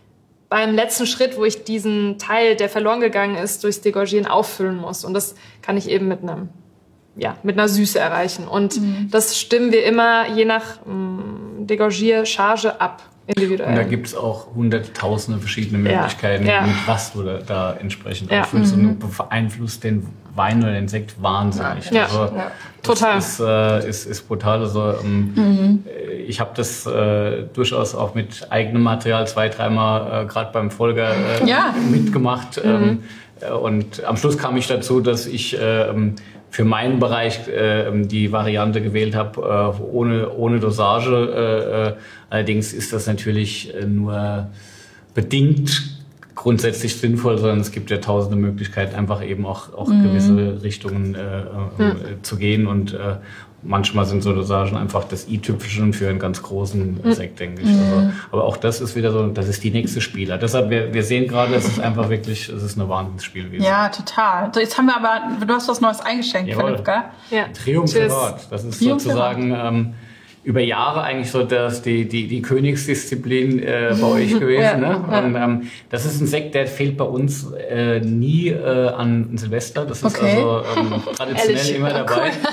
beim letzten Schritt, wo ich diesen Teil, der verloren gegangen ist, durchs Degorgieren auffüllen muss. Und das kann ich eben mit einem, ja, mit einer Süße erreichen. Und mhm. das stimmen wir immer je nach mh, Degorgier-Charge ab. Individuell. Und da gibt es auch hunderttausende verschiedene Möglichkeiten, ja. Ja. mit was du da, da entsprechend ja. auffüllst. Mhm. Und du beeinflusst den Wein oder den Sekt wahnsinnig. Ja. Also, ja. Total. Das ist, äh, ist, ist brutal. Also, ähm, mhm. Ich habe das äh, durchaus auch mit eigenem Material zwei, dreimal äh, gerade beim Volker äh, ja. mitgemacht. Mhm. Ähm, und am Schluss kam ich dazu, dass ich äh, für meinen Bereich äh, die Variante gewählt habe, äh, ohne, ohne Dosage. Äh, allerdings ist das natürlich äh, nur bedingt grundsätzlich sinnvoll, sondern es gibt ja tausende Möglichkeiten, einfach eben auch, auch mhm. gewisse Richtungen äh, mhm. äh, zu gehen. Und äh, manchmal sind so Dosagen einfach das i-Tüpfelchen für einen ganz großen mhm. Sekt, denke ich. Mhm. Also, aber auch das ist wieder so, das ist die nächste Spieler. Deshalb, wir, wir sehen gerade, es ist einfach wirklich, es ist eine Wahnsinnsspielwiese. Ja, total. So, jetzt haben wir aber, du hast was Neues eingeschenkt, Philipp, gell? Ja. Triumvirat. Das ist sozusagen ähm, über Jahre eigentlich so das, die, die, die Königsdisziplin äh, bei euch gewesen. Ja. Ne? Und, ähm, das ist ein Sekt, der fehlt bei uns äh, nie äh, an Silvester. Das ist okay. also ähm, traditionell Ehrlich? immer dabei. Cool.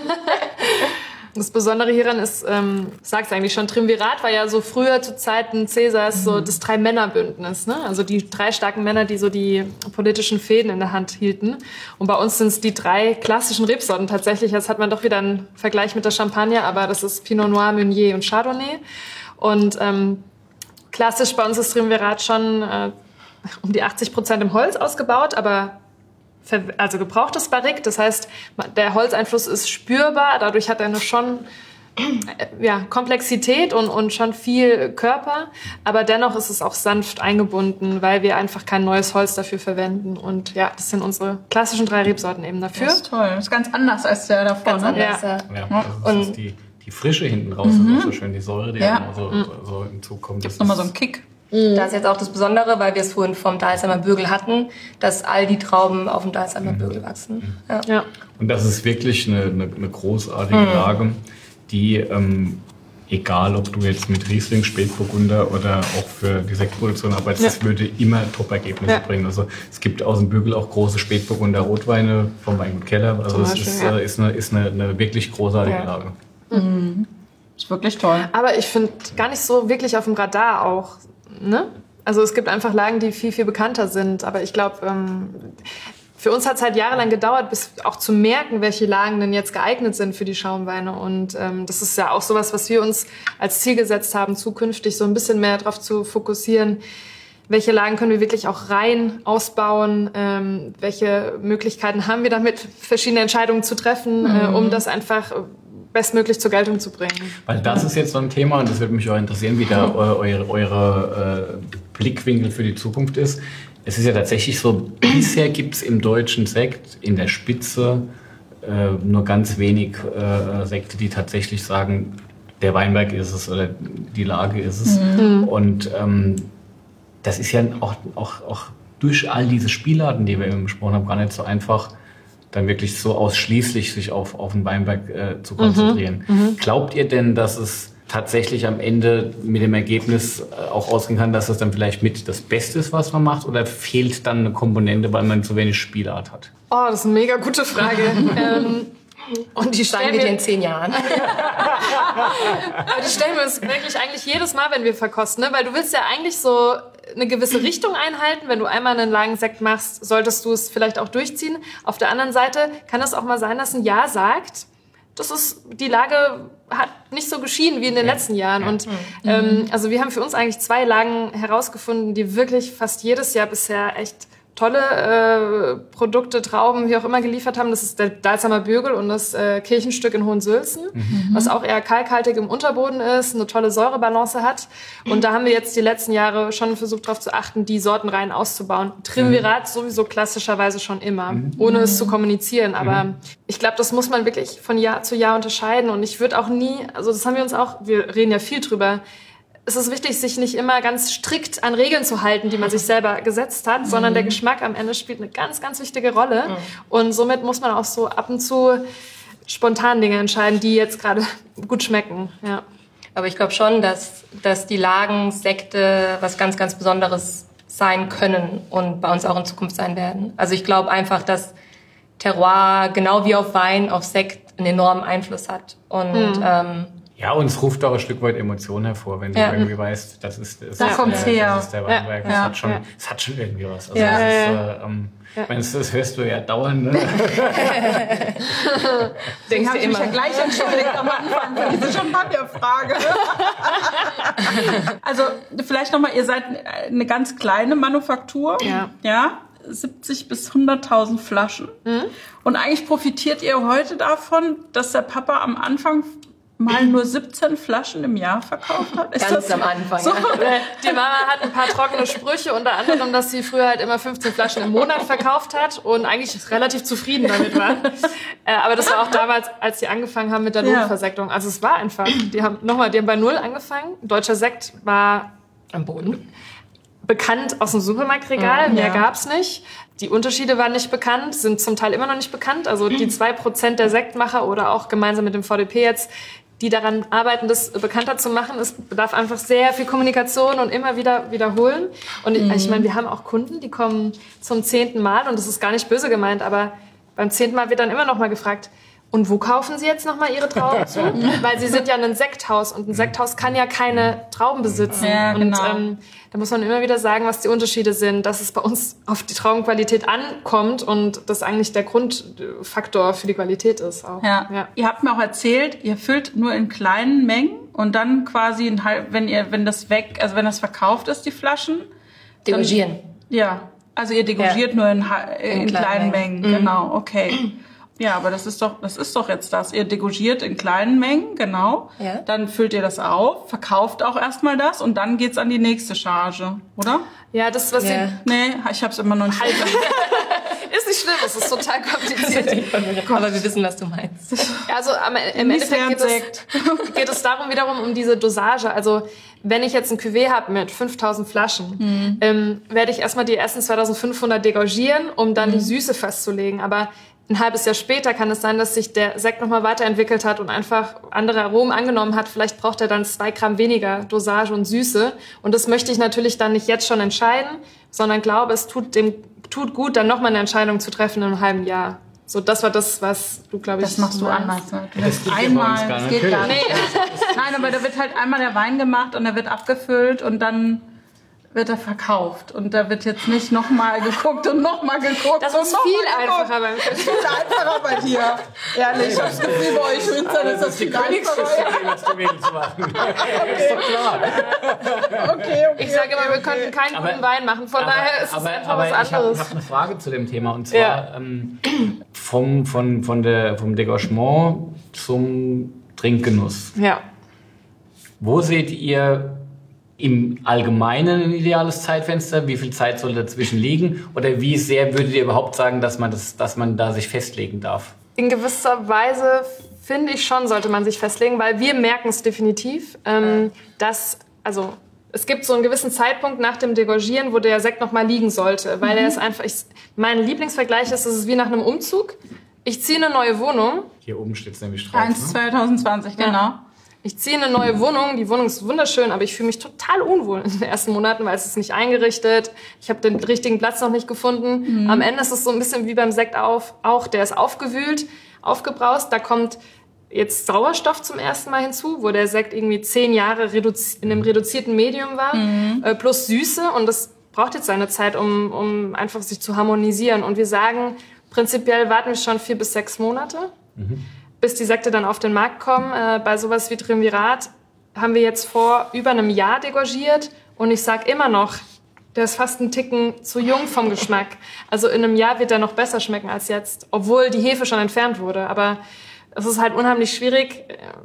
Das Besondere hieran ist, ähm, ich sag's eigentlich schon, Triumvirat war ja so früher zu Zeiten Cäsars so das Drei-Männer-Bündnis, ne? Also die drei starken Männer, die so die politischen Fäden in der Hand hielten. Und bei uns sind es die drei klassischen Rebsorten tatsächlich. Jetzt hat man doch wieder einen Vergleich mit der Champagner, aber das ist Pinot Noir, Meunier und Chardonnay. Und ähm, klassisch bei uns ist Triumvirat schon äh, um die achtzig Prozent im Holz ausgebaut, aber also gebrauchtes Barrique, das heißt, der Holzeinfluss ist spürbar, dadurch hat er eine schon ja, Komplexität und, und schon viel Körper, aber dennoch ist es auch sanft eingebunden, weil wir einfach kein neues Holz dafür verwenden. Und ja, das sind unsere klassischen drei Rebsorten eben dafür. Das ist toll, das ist ganz anders als der davor. Ganz ne? anders, ja. Ja, ja. Das ist und die, die Frische hinten raus mhm. ist auch so schön, die Säure, die ja. so, mhm. so hinzukommt. Gibt nochmal so einen Kick. Das ist jetzt auch das Besondere, weil wir es vorhin vom Dalsheimer Bürgel hatten, dass all die Trauben auf dem Dalsheimer Bürgel wachsen. Ja. Ja. Und das ist wirklich eine, eine, eine großartige mhm. Lage, die, ähm, egal ob du jetzt mit Riesling, Spätburgunder oder auch für die Sektproduktion arbeitest, ja. das würde immer Top-Ergebnisse ja. bringen. Also es gibt aus dem Bürgel auch große Spätburgunder Rotweine vom Weingut Keller. Also es ist, ja. ist, eine, ist eine, eine wirklich großartige ja. Lage. Mhm. Ist wirklich toll. Aber ich finde gar nicht so wirklich auf dem Radar auch. Ne? Also es gibt einfach Lagen, die viel, viel bekannter sind. Aber ich glaube, ähm, für uns hat es halt jahrelang gedauert, bis auch zu merken, welche Lagen denn jetzt geeignet sind für die Schaumweine. Und ähm, das ist ja auch sowas, was wir uns als Ziel gesetzt haben, zukünftig so ein bisschen mehr darauf zu fokussieren, welche Lagen können wir wirklich auch rein ausbauen, ähm, welche Möglichkeiten haben wir damit, verschiedene Entscheidungen zu treffen, mhm. äh, um das einfach bestmöglich zur Geltung zu bringen. Weil das ist jetzt so ein Thema und das würde mich auch interessieren, wie da eure, eure äh, Blickwinkel für die Zukunft ist. Es ist ja tatsächlich so, bisher gibt es im deutschen Sekt in der Spitze äh, nur ganz wenig äh, Sekte, die tatsächlich sagen, der Weinberg ist es oder die Lage ist es. Mhm. Und ähm, das ist ja auch, auch, auch durch all diese Spielarten, die wir eben besprochen haben, gar nicht so einfach, dann wirklich so ausschließlich sich auf, auf den Weinberg äh, zu konzentrieren. Mhm. Glaubt ihr denn, dass es tatsächlich am Ende mit dem Ergebnis äh, auch ausgehen kann, dass das dann vielleicht mit das Beste ist, was man macht? Oder fehlt dann eine Komponente, weil man zu wenig Spielart hat? Oh, das ist eine mega gute Frage. ähm, und die stellen wir dir in zehn Jahren. Aber die stellen wir uns wirklich eigentlich jedes Mal, wenn wir verkosten. Ne? Weil du willst ja eigentlich so eine gewisse Richtung einhalten. Wenn du einmal einen Lagensekt machst, solltest du es vielleicht auch durchziehen. Auf der anderen Seite kann es auch mal sein, dass ein Ja sagt, das ist, die Lage hat nicht so geschieden wie in den letzten Jahren. Und ähm, also wir haben für uns eigentlich zwei Lagen herausgefunden, die wirklich fast jedes Jahr bisher echt tolle äh, Produkte, Trauben, wie auch immer geliefert haben. Das ist der Dalsheimer Bürgel und das äh, Kirchenstück in Hohensülzen, mhm. was auch eher kalkhaltig im Unterboden ist, eine tolle Säurebalance hat. Und da haben wir jetzt die letzten Jahre schon versucht, darauf zu achten, die Sortenreihen auszubauen. Triumvirat mhm. sowieso klassischerweise schon immer, mhm. ohne es zu kommunizieren. Aber mhm. ich glaube, das muss man wirklich von Jahr zu Jahr unterscheiden. Und ich würde auch nie, also das haben wir uns auch, wir reden ja viel drüber, es ist wichtig, sich nicht immer ganz strikt an Regeln zu halten, die man sich selber gesetzt hat, mhm. sondern der Geschmack am Ende spielt eine ganz, ganz wichtige Rolle. Mhm. Und somit muss man auch so ab und zu spontan Dinge entscheiden, die jetzt gerade gut schmecken. Ja. Aber ich glaube schon, dass, dass die Lagensekte was ganz, ganz Besonderes sein können und bei uns auch in Zukunft sein werden. Also ich glaube einfach, dass Terroir genau wie auf Wein, auf Sekt einen enormen Einfluss hat. Und mhm. ähm, ja, und es ruft auch ein Stück weit Emotionen hervor, wenn du ja. irgendwie weißt, das ist, das da ist, kommt's der, her. das ist der Weinberg. Ja. Das, Ja. hat schon, Ja. das hat schon irgendwie was. Also Ja. das, ist, äh, ähm, ja. das, das hörst du ja dauernd. Ne? Deswegen habe ich mich ja gleich entschuldigt am Anfang für diese Champagnerfrage. Also vielleicht nochmal, ihr seid eine ganz kleine Manufaktur. Ja. Ja. siebzig bis hunderttausend Flaschen. Mhm. Und eigentlich profitiert ihr heute davon, dass der Papa am Anfang mal nur siebzehn Flaschen im Jahr verkauft hat. Ist Ganz das am Anfang. So? Ja. Die Mama hat ein paar trockene Sprüche, unter anderem, dass sie früher halt immer fünfzehn Flaschen im Monat verkauft hat und eigentlich relativ zufrieden damit war. Äh, aber das war auch damals, als sie angefangen haben mit der Ja. Lohnversektung. Also es war einfach, die haben nochmal, die haben bei Null angefangen. Deutscher Sekt war Am Boden. bekannt aus dem Supermarktregal, mehr Ja. gab's nicht. Die Unterschiede waren nicht bekannt, sind zum Teil immer noch nicht bekannt. Also die zwei Prozent der Sektmacher oder auch gemeinsam mit dem V D P jetzt, die daran arbeiten, das bekannter zu machen. Es bedarf einfach sehr viel Kommunikation und immer wieder wiederholen. Und ich, ich meine, wir haben auch Kunden, die kommen zum zehnten Mal, und das ist gar nicht böse gemeint, aber beim zehnten Mal wird dann immer noch mal gefragt, und wo kaufen Sie jetzt nochmal Ihre Trauben zu? Weil Sie sind ja ein Sekthaus, und ein Sekthaus kann ja keine Trauben besitzen. Ja, genau. Und ähm, da muss man immer wieder sagen, was die Unterschiede sind, dass es bei uns auf die Traubenqualität ankommt und das eigentlich der Grundfaktor für die Qualität ist. Auch. Ja. Ja. Ihr habt mir auch erzählt, ihr füllt nur in kleinen Mengen und dann quasi, ein halb, wenn ihr, wenn das weg, also wenn das verkauft ist, die Flaschen. Degorgieren. Dann, ja. Also ihr degorgiert Ja. nur in, ha- in, In kleinen, kleinen Mengen. Mengen. Genau, okay. Ja, aber das ist doch, das ist doch jetzt das. Ihr degorgiert in kleinen Mengen, genau. Ja. Dann füllt ihr das auf, verkauft auch erstmal das und dann geht's an die nächste Charge, oder? Ja, das, was Ja. Sie... Nee, ich hab's immer noch nicht Halt. Ist nicht schlimm, es ist total kompliziert. Aber wir wissen, was du meinst. Also am, im Endeffekt geht es, geht es darum wiederum um diese Dosage. Also wenn ich jetzt ein Cuvée habe mit fünftausend Flaschen, mhm. ähm, werde ich erstmal die ersten zweitausendfünfhundert degorgieren, um dann mhm. die Süße festzulegen. Aber ein halbes Jahr später kann es sein, dass sich der Sekt nochmal weiterentwickelt hat und einfach andere Aromen angenommen hat. Vielleicht braucht er dann zwei Gramm weniger Dosage und Süße. Und das möchte ich natürlich dann nicht jetzt schon entscheiden, sondern glaube, es tut dem tut gut, dann nochmal eine Entscheidung zu treffen in einem halben Jahr. So, das war das, was du, glaube ich, Das machst du meinst. anders. Ne? Du Das nimmst geht ja bei uns einmal, gar das nicht. geht gar nicht. Nee. Nein, aber da wird halt einmal der Wein gemacht und der wird abgefüllt und dann wird er verkauft. Und da wird jetzt nicht nochmal geguckt und nochmal geguckt. Das und ist noch viel mal geguckt. einfacher beim Fisch. Viel einfacher bei dir. Ehrlich, ich hab's Gefühl, bei euch Winzern ist das viel einfacher. das zu wenig zu machen. Das ist doch klar. Okay, okay. Ich sage immer, wir könnten keinen Aber- guten Wein machen. Von Aber, daher ist es aber, einfach aber was ich habe anderes. hab eine Frage zu dem Thema, und zwar Ja. ähm, vom, von, von der, vom Degorgement zum Trinkgenuss. Ja. Wo seht ihr im Allgemeinen ein ideales Zeitfenster? Wie viel Zeit soll dazwischen liegen? Oder wie sehr würdet ihr überhaupt sagen, dass man, das, dass man da sich festlegen darf? In gewisser Weise finde ich schon, sollte man sich festlegen, weil wir merken es definitiv, ähm, dass, also es gibt so einen gewissen Zeitpunkt nach dem Degorgieren, wo der Sekt noch mal liegen sollte, weil er ist einfach, ich, mein Lieblingsvergleich ist, es ist wie nach einem Umzug. Ich ziehe eine neue Wohnung, Hier oben steht es nämlich drauf. eins Ne? zwanzig zwanzig, genau. ich ziehe eine neue Wohnung, die Wohnung ist wunderschön, aber ich fühle mich total unwohl in den ersten Monaten, weil es ist nicht eingerichtet, ich habe den richtigen Platz noch nicht gefunden. Mhm. Am Ende ist es so ein bisschen wie beim Sekt auf, auch, der ist aufgewühlt, aufgebraust, da kommt jetzt Sauerstoff zum ersten Mal hinzu, wo der Sekt irgendwie zehn Jahre reduzi- in einem reduzierten Medium war, mhm. äh, plus Süße, und das braucht jetzt seine Zeit, um, um einfach sich zu harmonisieren. Und wir sagen, prinzipiell warten wir schon vier bis sechs Monate, mhm. bis die Sekte dann auf den Markt kommen. Äh, bei sowas wie Triumvirat haben wir jetzt vor über einem Jahr degorgiert, und ich sag immer noch, der ist fast einen Ticken zu jung vom Geschmack. Also in einem Jahr wird er noch besser schmecken als jetzt, obwohl die Hefe schon entfernt wurde. Aber es ist halt unheimlich schwierig,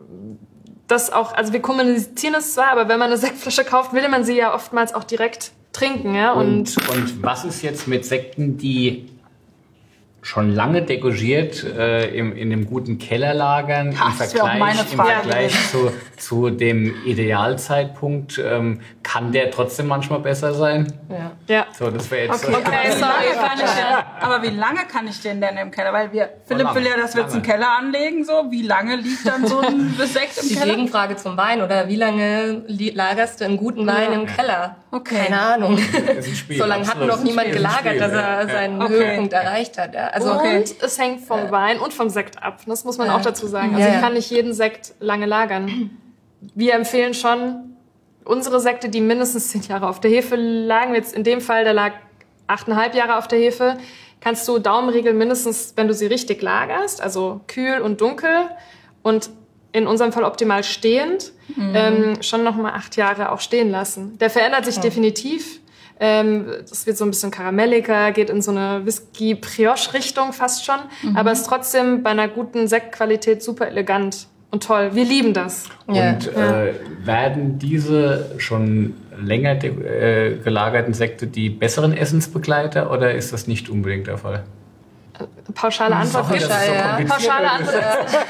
das auch, also wir kommunizieren es zwar, aber wenn man eine Sektflasche kauft, will man sie ja oftmals auch direkt trinken, ja. Und, Und, und was ist jetzt mit Sekten, die schon lange degorgiert äh, im, in einem guten Keller lagern, Ja, im das wäre auch Vergleich, meine im Frage Vergleich zu, zu dem Idealzeitpunkt, ähm, kann der trotzdem manchmal besser sein? Ja. ja. So, das wäre jetzt Okay. so. Okay, sorry, fand ich ja. Aber wie lange kann ich den denn im Keller? Weil wir, Philipp lange, will ja, dass wir jetzt einen lange. Keller anlegen, so. Wie lange liegt dann so ein Sekt im Die Keller? Gegenfrage zum Wein, oder wie lange li- lagerst du einen guten Wein im Keller? Okay. Keine Ahnung. ist ein Spiel, So lange hat absolut. noch niemand Das ist ein gelagert, Spiel, dass er ja. seinen Okay. Höhepunkt erreicht hat. Ja. Also Und es hängt vom Wein und vom Sekt ab. Das muss man auch dazu sagen. Also Ja, ich ja. kann nicht jeden Sekt lange lagern. Wir empfehlen schon unsere Sekte, die mindestens zehn Jahre auf der Hefe lagen. Jetzt in dem Fall, der lag achteinhalb Jahre auf der Hefe. Kannst du Daumenregel mindestens, wenn du sie richtig lagerst, also kühl und dunkel und in unserem Fall optimal stehend, Mhm. ähm, schon noch mal acht Jahre auch stehen lassen. Der verändert sich definitiv. Ähm, das wird so ein bisschen karamelliger, geht in so eine Whisky-Brioche-Richtung fast schon, Mhm. aber ist trotzdem bei einer guten Sektqualität super elegant und toll. Wir lieben das. Ja. Und äh, werden diese schon länger de- äh, gelagerten Sekte die besseren Essensbegleiter oder ist das nicht unbedingt der Fall? Pauschale Antwort. Sorry, das ist so Ja. kompliziert. Pauschale Antwort.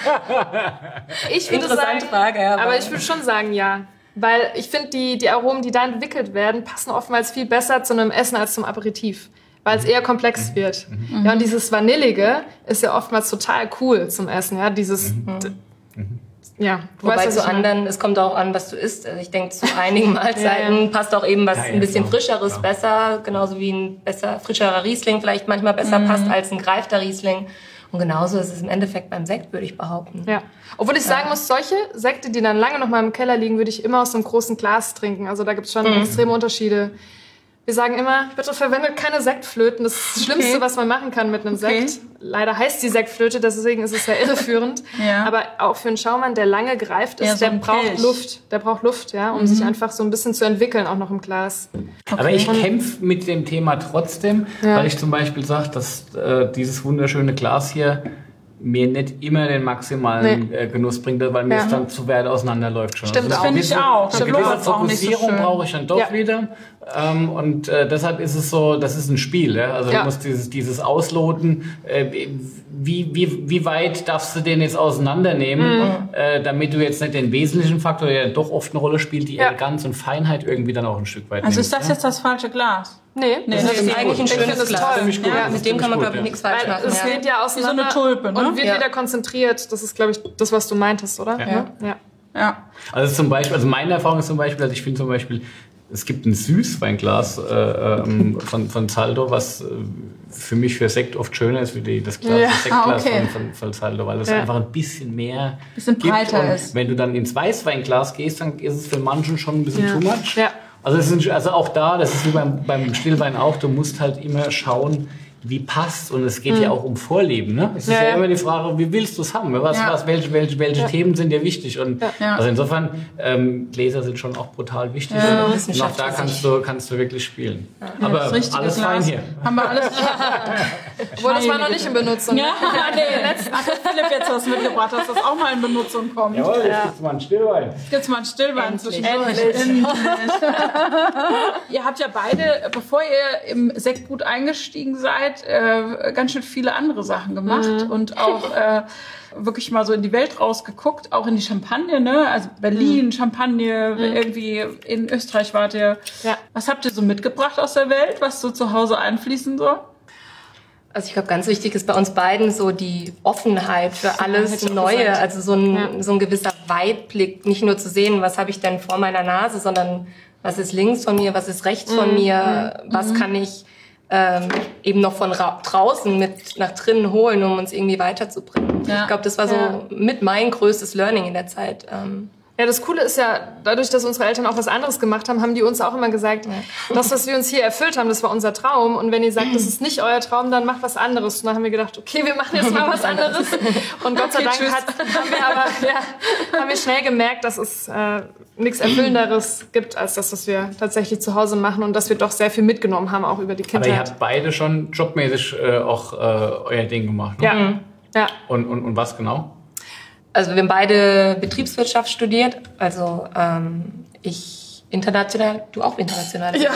Ich würde Interessante sagen, Frage, ja, aber aber- ich würde schon sagen, ja. Weil ich finde, die, die Aromen, die da entwickelt werden, passen oftmals viel besser zu einem Essen als zum Aperitif. Weil es eher komplex wird. Ja, und dieses Vanillige ist ja oftmals total cool zum Essen. Ja, dieses, d- ja, du Wobei weißt, was zu ich meine. anderen, es kommt auch an, was du isst. Also ich denke, zu einigen Mahlzeiten Ja, ja. passt auch eben was Ja, ja, ein bisschen klar, Frischeres klar. besser, genauso wie ein besser frischerer Riesling vielleicht manchmal besser passt als ein gereifter Riesling. Und genauso ist es im Endeffekt beim Sekt, würde ich behaupten. Ja. Obwohl ich sagen muss, solche Sekte, die dann lange noch mal im Keller liegen, würde ich immer aus einem großen Glas trinken. Also da gibt es schon extreme Unterschiede. Wir sagen immer, bitte verwendet keine Sektflöten. Das ist das Schlimmste, was man machen kann mit einem Okay. Sekt. Leider heißt die Sektflöte, deswegen ist es sehr irreführend. Ja. Aber auch für einen Schaumann, der lange gereift ist, Ja, so der ein braucht Kelch. Luft. Der braucht Luft, ja, um sich einfach so ein bisschen zu entwickeln, auch noch im Glas. Aber ich kämpfe mit dem Thema trotzdem, Ja. weil ich zum Beispiel sage, dass äh, dieses wunderschöne Glas hier mir nicht immer den maximalen Nee. äh, Genuss bringt, weil mir Ja. es dann zu weit auseinanderläuft schon. Stimmt eine auch. Finde ich gewisse- auch. Eine Stimmt, gewisse ist auch nicht so Fokussierung schön. brauche ich dann doch Ja. wieder. Ähm, und äh, deshalb ist es so, das ist ein Spiel. Ja? Also Ja. du musst dieses, dieses Ausloten, äh, wie, wie, wie weit darfst du den jetzt auseinandernehmen, Mhm. äh, damit du jetzt nicht den wesentlichen Faktor, der doch oft eine Rolle spielt, die Ja. Eleganz und Feinheit irgendwie dann auch ein Stück weit Also nimmst, ist das ja? jetzt das falsche Glas? Nee, Nee, Das das ist ist eigentlich ein Ich finde schönes das Glas. toll. Ziemlich gut. Ja, Das ist mit dem kann man, ziemlich glaube ich, gut, nichts falsch Weil machen. es Ja. geht ja auseinander Wie so eine Tulpe, ne? und wird Ja. wieder konzentriert. Das ist, glaube ich, das, was du meintest, oder? Ja. ja. Ja. Also zum Beispiel, also meine Erfahrung ist zum Beispiel, also ich finde zum Beispiel, es gibt ein Süßweinglas äh, ähm, von, von Zaldo, was äh, für mich für Sekt oft schöner ist wie die, das Glas, Ja. das Sektglas Ah, okay. von, von, von Zaldo, weil es Ja. einfach ein bisschen mehr Bisschen gibt. breiter Und ist. wenn du dann ins Weißweinglas gehst, dann ist es für manchen schon ein bisschen Ja. too much. Ja. Also, es sind, also auch da, das ist wie beim, beim Stillwein auch, du musst halt immer schauen, wie passt. Und es geht ja auch um Vorlieben. Ne? Es ist Ja, ja, ja. immer die Frage, wie willst du es haben? Was, Ja. was, welche welche, welche Themen sind dir wichtig? Und Ja. also insofern, ähm, Gläser sind schon auch brutal wichtig. Ja. Und auch da Wissenschaftlich. kannst du, kannst du wirklich spielen. Aber Das richtige alles Glas. fein hier. Haben wir alles. Obwohl, das war noch nicht in Benutzung. Ja, nee, letzt, ach, Philipp jetzt was mitgebracht, dass das auch mal in Benutzung kommt. Jawohl, jetzt gibt's mal einen Stillwein. Jetzt mal ein Stillwein Endlich. zwischendurch. Endlich. Ihr habt ja beide, bevor ihr im Sektgut eingestiegen seid, äh, ganz schön viele andere Sachen gemacht und auch äh, wirklich mal so in die Welt rausgeguckt, auch in die Champagne, ne? Also Berlin, Champagne, irgendwie in Österreich wart ihr. Ja. Was habt ihr so mitgebracht aus der Welt, was so zu Hause einfließen soll? Also ich glaube, ganz wichtig ist bei uns beiden so die Offenheit für alles hätte ich auch Neue. gesagt. Also so ein, Ja. so ein gewisser Weitblick, nicht nur zu sehen, was habe ich denn vor meiner Nase, sondern was ist links von mir, was ist rechts von mir, was kann ich ähm, eben noch von ra- draußen mit nach drinnen holen, um uns irgendwie weiterzubringen. Ja. Ich glaube, das war so Ja. mit mein größtes Learning in der Zeit. Ähm, Ja, das Coole ist ja, dadurch, dass unsere Eltern auch was anderes gemacht haben, haben die uns auch immer gesagt, das, was wir uns hier erfüllt haben, das war unser Traum. Und wenn ihr sagt, das ist nicht euer Traum, dann macht was anderes. Und dann haben wir gedacht, okay, wir machen jetzt mal was anderes. Und Gott sei Okay, Dank tschüss. hat, haben wir aber ja, haben wir schnell gemerkt, dass es äh, nichts Erfüllenderes gibt, als das, was wir tatsächlich zu Hause machen. Und dass wir doch sehr viel mitgenommen haben, auch über die Aber ihr Kindheit. habt beide schon jobmäßig äh, auch äh, euer Ding gemacht. Ne? Ja, ja. Und, und, und was genau? Also wir haben beide Betriebswirtschaft studiert, also ähm, ich international, du auch international. Ja.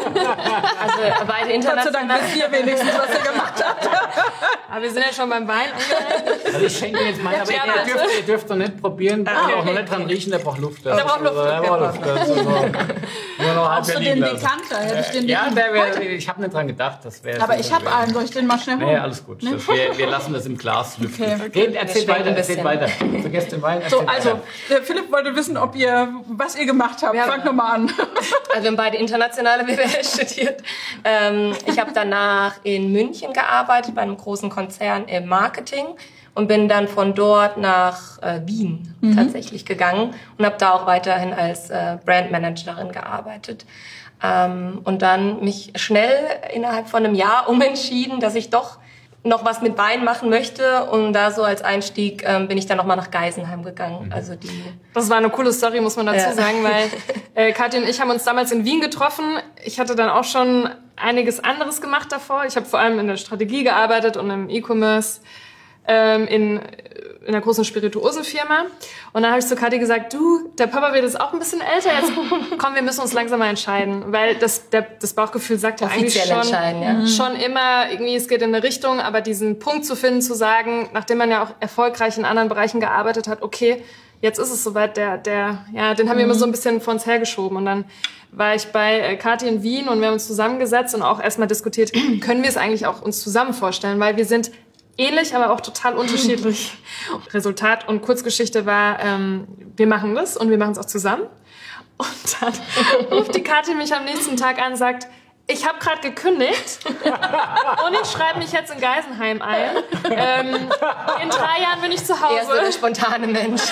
Also beide Gott sei Dank international. wisst ihr wenigstens, was ihr gemacht habt. Aber wir sind ja schon beim Wein angelangt. Also ich schenke jetzt mal, aber Ja, ihr, bitte. dürft, ihr dürft doch nicht probieren, der Okay. braucht noch nicht dran riechen, der braucht Luft. Das Der braucht ist- Luft, Der okay. braucht Luft. Das ist so. Nur noch halb Brauchst du den Berlin lassen. Dekanter? Hätte ich den Ja, Dekanter- der wär, ich habe nicht dran gedacht. Das wäre. Aber ich habe einen. Soll ich den mal schnell holen? Nee, alles gut. Das, wir, wir lassen das im Glas lüften. Okay. Geht, erzähl schwenken weiter, ein erzähl bisschen. weiter. Vergesst den Wein. So, erzähl also, weiter. der Philipp wollte wissen, ob ihr, was ihr gemacht habt. Ja. Fang nochmal an. Also wir haben beide internationale B W L studiert. Ähm, ich habe danach in München gearbeitet, bei einem großen Konzern im Marketing und bin dann von dort nach äh, Wien mhm. tatsächlich gegangen und habe da auch weiterhin als äh, Brandmanagerin gearbeitet. Ähm, und dann mich schnell innerhalb von einem Jahr umentschieden, dass ich doch noch was mit Wein machen möchte und da so als Einstieg ähm, bin ich dann nochmal nach Geisenheim gegangen. Mhm. Also die Das war eine coole Story, muss man dazu Ja. sagen, weil äh, Katja und ich haben uns damals in Wien getroffen. Ich hatte dann auch schon einiges anderes gemacht davor. Ich habe vor allem in der Strategie gearbeitet und im E-Commerce ähm, in, in einer großen Spirituosenfirma. Und dann habe ich zu Katja gesagt, du, der Papa wird jetzt auch ein bisschen älter, jetzt komm, wir müssen uns langsam mal entscheiden. Weil das, der, das Bauchgefühl sagt ja eigentlich offiziell schon, entscheiden, ja. schon immer, irgendwie es geht in eine Richtung, aber diesen Punkt zu finden, zu sagen, nachdem man ja auch erfolgreich in anderen Bereichen gearbeitet hat, okay, jetzt ist es soweit, der, der, ja, den haben wir immer so ein bisschen vor uns hergeschoben. Und dann war ich bei äh, Kathi in Wien und wir haben uns zusammengesetzt und auch erstmal diskutiert, können wir es eigentlich auch uns zusammen vorstellen, weil wir sind ähnlich, aber auch total unterschiedlich. Resultat und Kurzgeschichte war, ähm, wir machen das und wir machen es auch zusammen. Und dann ruft die Kathi mich am nächsten Tag an und sagt, ich habe gerade gekündigt und ich schreibe mich jetzt in Geisenheim ein. Ähm, in drei Jahren bin ich zu Hause. er ist so der spontane Mensch.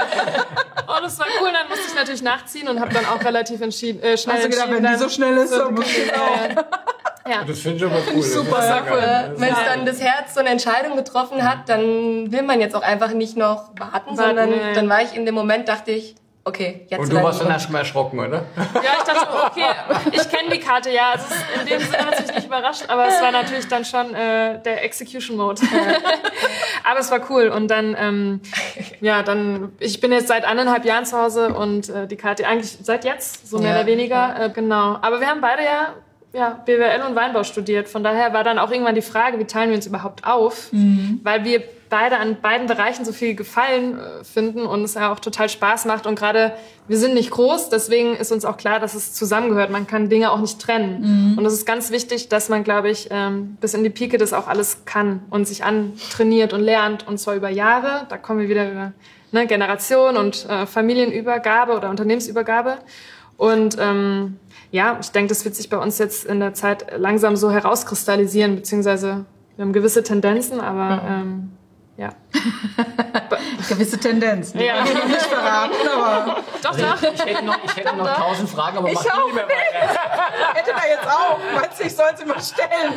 Und das war cool, dann musste ich natürlich nachziehen und habe dann auch relativ entschieden, äh, schnell Hast du gedacht, entschieden, wenn die dann- so schnell ist, so, dann muss ich auch. ja. Das finde ich aber cool. Super, Das ist ja, sehr cool. geil. Wenn es dann das Herz so eine Entscheidung getroffen hat, dann will man jetzt auch einfach nicht noch warten, Warten, sondern nee. dann war ich in dem Moment, dachte ich, okay, jetzt Und du rein. warst dann erst mal erschrocken, oder? Ja, ich dachte, okay, ich kenne die Karte, ja. Also es- in dem Sinne hat es mich nicht überrascht, aber es war natürlich dann schon äh, der Execution-Mode. Aber es war cool. Und dann, ähm, ja, dann, ich bin jetzt seit anderthalb Jahren zu Hause und äh, die Karte eigentlich seit jetzt, so mehr Ja. oder weniger, äh, genau. Aber wir haben beide ja, ja B W L und Weinbau studiert. Von daher war dann auch irgendwann die Frage, wie teilen wir uns überhaupt auf? Mhm. Weil wir beide an beiden Bereichen so viel Gefallen äh, finden und es ja auch total Spaß macht. Und gerade, wir sind nicht groß, deswegen ist uns auch klar, dass es zusammengehört. Man kann Dinge auch nicht trennen. Mhm. Und es ist ganz wichtig, dass man, glaube ich, ähm, bis in die Pike das auch alles kann und sich antrainiert und lernt. Und zwar über Jahre. Da kommen wir wieder über ne, Generation und äh, Familienübergabe oder Unternehmensübergabe. Und ähm, ja, ich denke, das wird sich bei uns jetzt in der Zeit langsam so herauskristallisieren, beziehungsweise wir haben gewisse Tendenzen, aber ähm, ja. Gewisse Tendenzen. Die Ja. wollte ich noch nicht verraten, aber Doch, doch. Ich hätte noch, ich hätte noch tausend Fragen, aber Ich mach die auch lieber weiter. hätte da jetzt auch. Meinst du, ich soll sie mal stellen?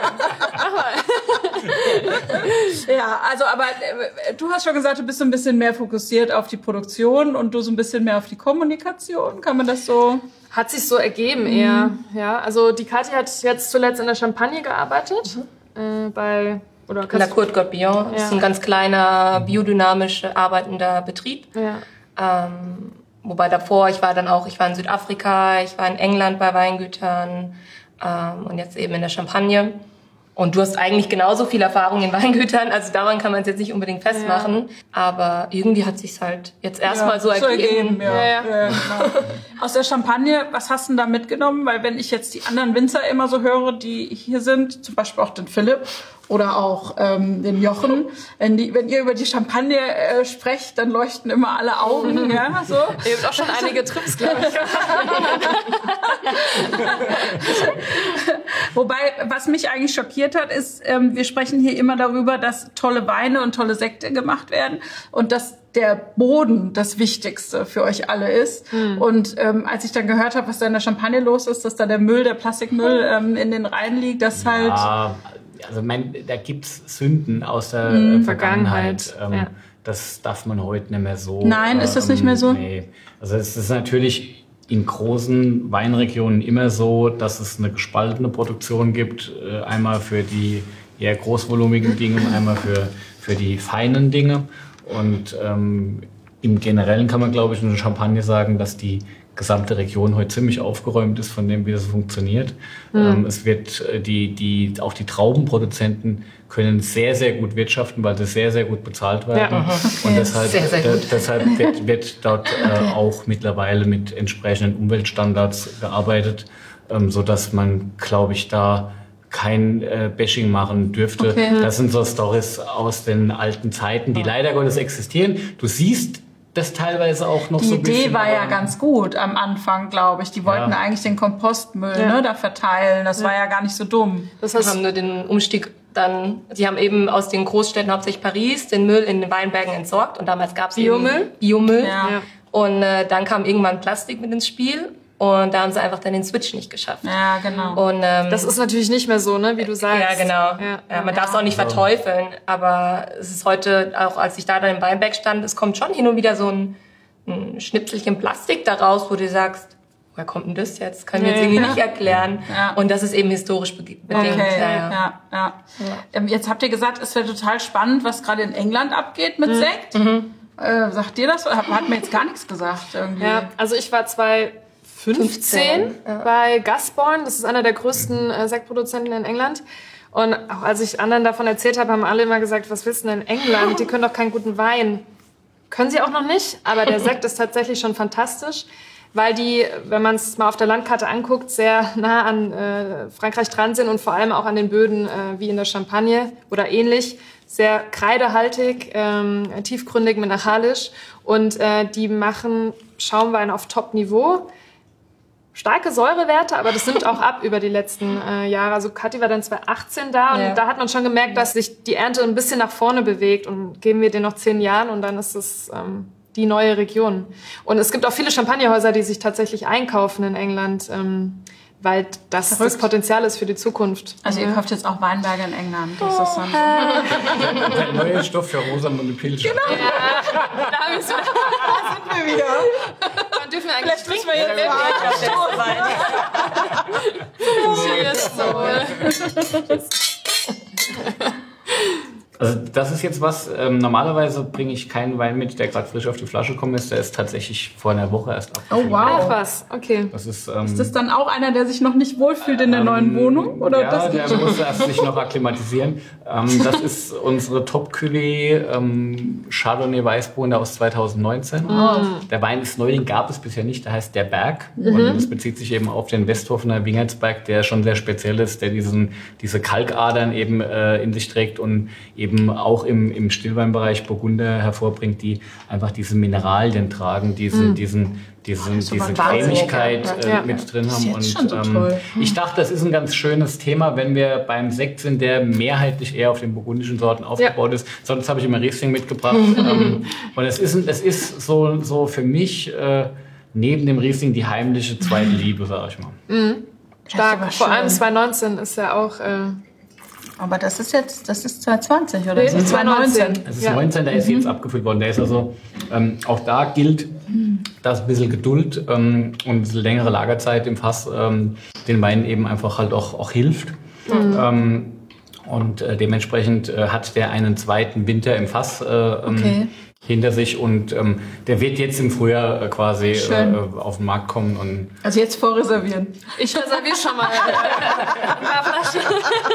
Ja, also aber äh, du hast schon gesagt, du bist so ein bisschen mehr fokussiert auf die Produktion und du so ein bisschen mehr auf die Kommunikation. Kann man das so? Hat sich so ergeben eher. Ja, also die Kathi hat jetzt zuletzt in der Champagne gearbeitet. Äh, bei, oder In der Court Gotbillon. Das ist Ja. ein ganz kleiner, biodynamisch arbeitender Betrieb. Ja. Ähm, wobei davor, ich war dann auch, ich war in Südafrika, ich war in England bei Weingütern ähm, und jetzt eben in der Champagne. Und du hast eigentlich genauso viel Erfahrung in Weingütern, also daran kann man es jetzt nicht unbedingt festmachen. Aber irgendwie hat sich's halt jetzt erstmal so ergeben. Ja, Ja, ja. ja. Ja, genau. Aus der Champagne, was hast du denn da mitgenommen? Weil wenn ich jetzt die anderen Winzer immer so höre, die hier sind, zum Beispiel auch den Philipp oder auch ähm, den Jochen, wenn, die, wenn ihr über die Champagne äh, sprecht, dann leuchten immer alle Augen. Ja, so. Ihr habt auch schon einige Trips, glaube ich. Wobei, was mich eigentlich schockiert hat, ist, ähm, wir sprechen hier immer darüber, dass tolle Weine und tolle Sekte gemacht werden und dass der Boden das Wichtigste für euch alle ist. Hm. Und ähm, als ich dann gehört habe, was da in der Champagne los ist, dass da der Müll, der Plastikmüll ähm, in den Rhein liegt, das halt... Ja, also mein, da gibt's Sünden aus der Mhm. äh, Vergangenheit. Vergangenheit, Ähm, ja. Das darf man heute nicht mehr so. Nein, ist das nicht mehr so? Nee. Also es ist natürlich in großen Weinregionen immer so, dass es eine gespaltene Produktion gibt. Äh, einmal für die eher großvolumigen Dinge und einmal für, für die feinen Dinge. Und ähm, im Generellen kann man, glaube ich, in der Champagne sagen, dass die gesamte Region heute ziemlich aufgeräumt ist von dem, wie das funktioniert. Mhm. Ähm, es wird die, die, auch die Traubenproduzenten können sehr, sehr gut wirtschaften, weil sie sehr, sehr gut bezahlt werden. Ja. Und ja, deshalb, sehr, sehr gut. deshalb wird, wird dort okay. äh, auch mittlerweile mit entsprechenden Umweltstandards gearbeitet, ähm, sodass man, glaube ich, da kein äh, Bashing machen dürfte. Okay. Das sind so Storys aus den alten Zeiten, die leider Gottes existieren. Du siehst das teilweise auch noch die so ein bisschen. Die Idee war ja ganz gut am Anfang, glaube ich. Die wollten ja. eigentlich den Kompostmüll ja. ne, da verteilen. Das ja. war ja gar nicht so dumm. Das heißt, wir haben nur den Umstieg dann, die haben eben aus den Großstädten, hauptsächlich Paris, den Müll in den Weinbergen entsorgt. Und damals gab es Biomüll. Biomüll. Ja. Ja. Und äh, dann kam irgendwann Plastik mit ins Spiel. Und da haben sie einfach dann den Switch nicht geschafft. Ja, genau. Und ähm, das ist natürlich nicht mehr so, ne, wie du sagst. Ja, genau. Ja, ja, man ja. darf es auch nicht verteufeln. Aber es ist heute, auch als ich da dann im Weinberg stand, es kommt schon hin und wieder so ein, ein Schnipselchen Plastik da raus, wo du sagst, woher kommt denn das jetzt? Kann ich mir jetzt irgendwie nicht erklären. Ja. Und das ist eben historisch bedingt. Okay. Ja, ja. Ja, ja. Ja. Jetzt habt ihr gesagt, es wäre total spannend, was gerade in England abgeht mit mhm. Sekt. Mhm. Äh, sagt ihr das? Hat, hat mir jetzt gar nichts gesagt irgendwie. Ja, also ich war zwei fünfzehn ja. bei Gusborne. Das ist einer der größten äh, Sektproduzenten in England. Und auch als ich anderen davon erzählt habe, haben alle immer gesagt, was willst du denn in England? Die können doch keinen guten Wein. Können sie auch noch nicht, aber der Sekt ist tatsächlich schon fantastisch, weil die, wenn man es mal auf der Landkarte anguckt, sehr nah an äh, Frankreich dran sind und vor allem auch an den Böden, äh, wie in der Champagne oder ähnlich. Sehr kreidehaltig, ähm, tiefgründig, mineralisch. Und äh, die machen Schaumwein auf Top-Niveau. Starke Säurewerte, aber das nimmt auch ab über die letzten äh, Jahre. Also Kathi war dann zwanzig achtzehn da und ja. da hat man schon gemerkt, dass sich die Ernte ein bisschen nach vorne bewegt und geben wir den noch zehn Jahren und dann ist es ähm, die neue Region. Und es gibt auch viele Champagnerhäuser, die sich tatsächlich einkaufen in England, ähm, weil das Verrückt. das Potenzial ist für die Zukunft. Also ihr kauft jetzt auch Weinberge in England. Das oh. ist dann der neue Stoff für Rosamunde Pilcher. Genau. Ja, da, sind wir wieder. Dann dürfen wir eigentlich trinken. Vielleicht müssen wir jetzt Also das ist jetzt was, ähm, normalerweise bringe ich keinen Wein mit, der gerade frisch auf die Flasche gekommen ist. Der ist tatsächlich vor einer Woche erst abgefüllt. Oh wow. Ach was, okay. Das ist, ähm, ist das dann auch einer, der sich noch nicht wohlfühlt in der ähm, neuen Wohnung? Oder ja, das der muss erst sich noch akklimatisieren. ähm, das ist unsere Top-Cuvée ähm, Chardonnay Weißburgunder aus zwanzig neunzehn. Oh. Der Wein ist neu, den gab es bisher nicht, der heißt Der Berg. Mhm. Und das bezieht sich eben auf den Westhofener Wingertsberg, der schon sehr speziell ist, der diesen, diese Kalkadern eben äh, in sich trägt und eben auch im, im Stillweinbereich Burgunder hervorbringt, die einfach diese Mineralien tragen, diese, mm. diesen, diesen, diese Cremigkeit äh, ja. mit drin haben. Und so ähm, ich dachte, das ist ein ganz schönes Thema, wenn wir beim Sekt sind, der mehrheitlich eher auf den burgundischen Sorten aufgebaut ja. ist. Sonst habe ich immer Riesling mitgebracht. ähm, und es ist, es ist so, so für mich äh, neben dem Riesling die heimliche zweite Liebe, sage ich mal. Mhm. Stark. Vor allem zwanzig neunzehn ist ja auch... Äh Aber das ist jetzt, das ist zwanzig zwanzig oder nee, zwanzig neunzehn? Das ist ja. neunzehn, der ist mhm. jetzt abgefüllt worden. Der ist also, ähm, auch da gilt, dass ein bisschen Geduld ähm, und ein bisschen längere Lagerzeit im Fass ähm, den Wein eben einfach halt auch, auch hilft. Mhm. Ähm, und äh, dementsprechend äh, hat der einen zweiten Winter im Fass äh, ähm, okay. hinter sich und ähm, der wird jetzt im Frühjahr äh, quasi äh, auf den Markt kommen. Und also jetzt vorreservieren. Ich reserviere schon mal eine Flasche.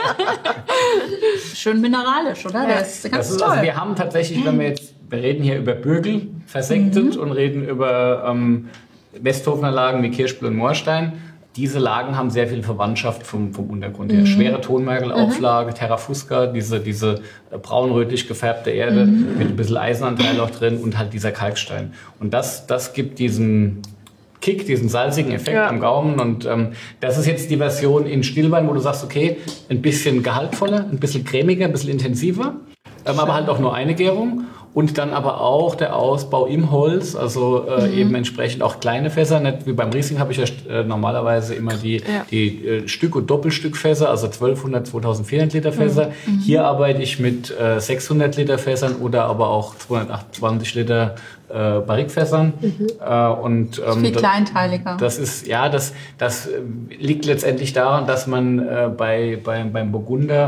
Schön mineralisch, oder? Ja. Das ist ganz das ist, toll. Also wir haben tatsächlich, wenn wir jetzt, wir reden hier über Bürgel, versektet mhm. und reden über ähm, Westhofener Lagen wie Kirschbühl und Moorstein. Diese Lagen haben sehr viel Verwandtschaft vom, vom Untergrund her. Mhm. Schwere Tonmergelauflage, mhm. Terrafusca, diese, diese braunrötlich gefärbte Erde mhm. mit ein bisschen Eisenanteil auch drin und halt dieser Kalkstein. Und das, das gibt diesen Kick, diesen salzigen Effekt ja. am Gaumen. Und ähm, das ist jetzt die Version in Stillwein, wo du sagst, okay, ein bisschen gehaltvoller, ein bisschen cremiger, ein bisschen intensiver, ähm, aber halt auch nur eine Gärung. Und dann aber auch der Ausbau im Holz, also äh, mhm. eben entsprechend auch kleine Fässer. Nicht wie beim Riesling habe ich ja äh, normalerweise immer die, ja. die äh, Stück- und Doppelstückfässer, also zwölfhundert, zweitausendvierhundert Liter Fässer. Mhm. Hier arbeite ich mit äh, sechshundert Liter Fässern oder aber auch zweihundertachtundzwanzig Liter äh, Barrikfässern. Mhm. Äh, und, ähm, das ist viel kleinteiliger. Das ist, ja, das, das liegt letztendlich daran, dass man äh, bei, bei, beim Burgunder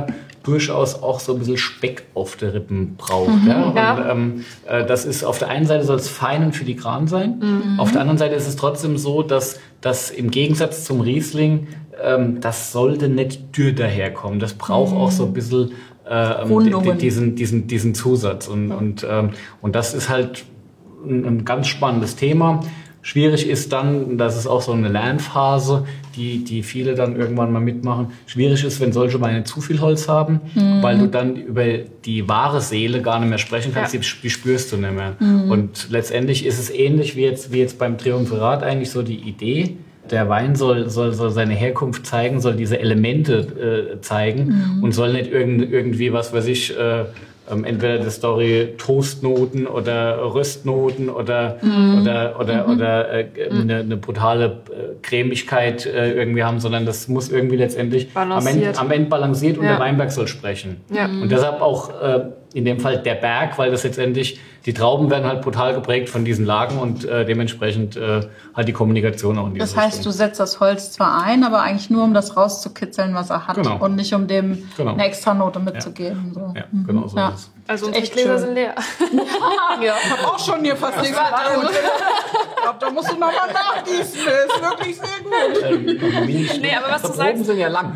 durchaus auch so ein bisschen Speck auf der Rippen braucht. Mhm, ja? Und, ja. Ähm, äh, das ist auf der einen Seite soll es fein und filigran sein, mhm. auf der anderen Seite ist es trotzdem so, dass das im Gegensatz zum Riesling, ähm, das sollte nicht dürr daherkommen. Das braucht mhm. auch so ein bisschen äh, diesen, diesen, diesen Zusatz. Und, ja. und, ähm, und das ist halt ein, ein ganz spannendes Thema. Schwierig ist dann, das ist auch so eine Lernphase, die, die viele dann irgendwann mal mitmachen. Schwierig ist, wenn solche Weine zu viel Holz haben, mhm. weil du dann über die wahre Seele gar nicht mehr sprechen kannst, ja. die, die spürst du nicht mehr. Mhm. Und letztendlich ist es ähnlich wie jetzt, wie jetzt beim Triumvirat eigentlich so die Idee. Der Wein soll, soll, soll seine Herkunft zeigen, soll diese Elemente äh, zeigen mhm. und soll nicht irgend, irgendwie, was weiß ich, äh, Ähm, entweder die Story Toastnoten oder Röstnoten oder mm. oder oder mm-hmm. oder äh, eine, eine brutale äh, Cremigkeit äh, irgendwie haben, sondern das muss irgendwie letztendlich am Ende, am Ende balanciert und ja. der Weinberg soll sprechen. Ja. Und deshalb auch äh, in dem Fall der Berg, weil das letztendlich, die Trauben werden halt brutal geprägt von diesen Lagen und äh, dementsprechend äh, halt die Kommunikation auch in diese Das heißt, Richtung. Du setzt das Holz zwar ein, aber eigentlich nur, um das rauszukitzeln, was er hat genau. und nicht um dem genau. eine Extranote mitzugeben. Ja, so. ja genau so ja. ist es. Also unsere Gläser sind leer. Ja, ich habe auch schon hier fast nichts getan. Ich glaube, da musst du nochmal nachgießen. Das ist wirklich sehr gut. Ähm, nee, aber was du sagst, sind ja lang.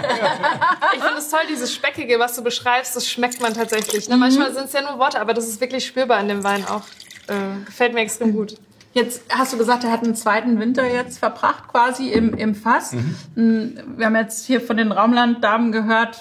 Ich finde es toll, dieses Speckige, was du beschreibst, das schmeckt man tatsächlich. Ne? Manchmal sind es ja nur Worte, aber das ist wirklich spürbar in dem Wein auch. Äh, gefällt mir extrem gut. Jetzt hast du gesagt, er hat einen zweiten Winter jetzt verbracht, quasi im, im Fass. Mhm. Wir haben jetzt hier von den Raumland-Damen gehört,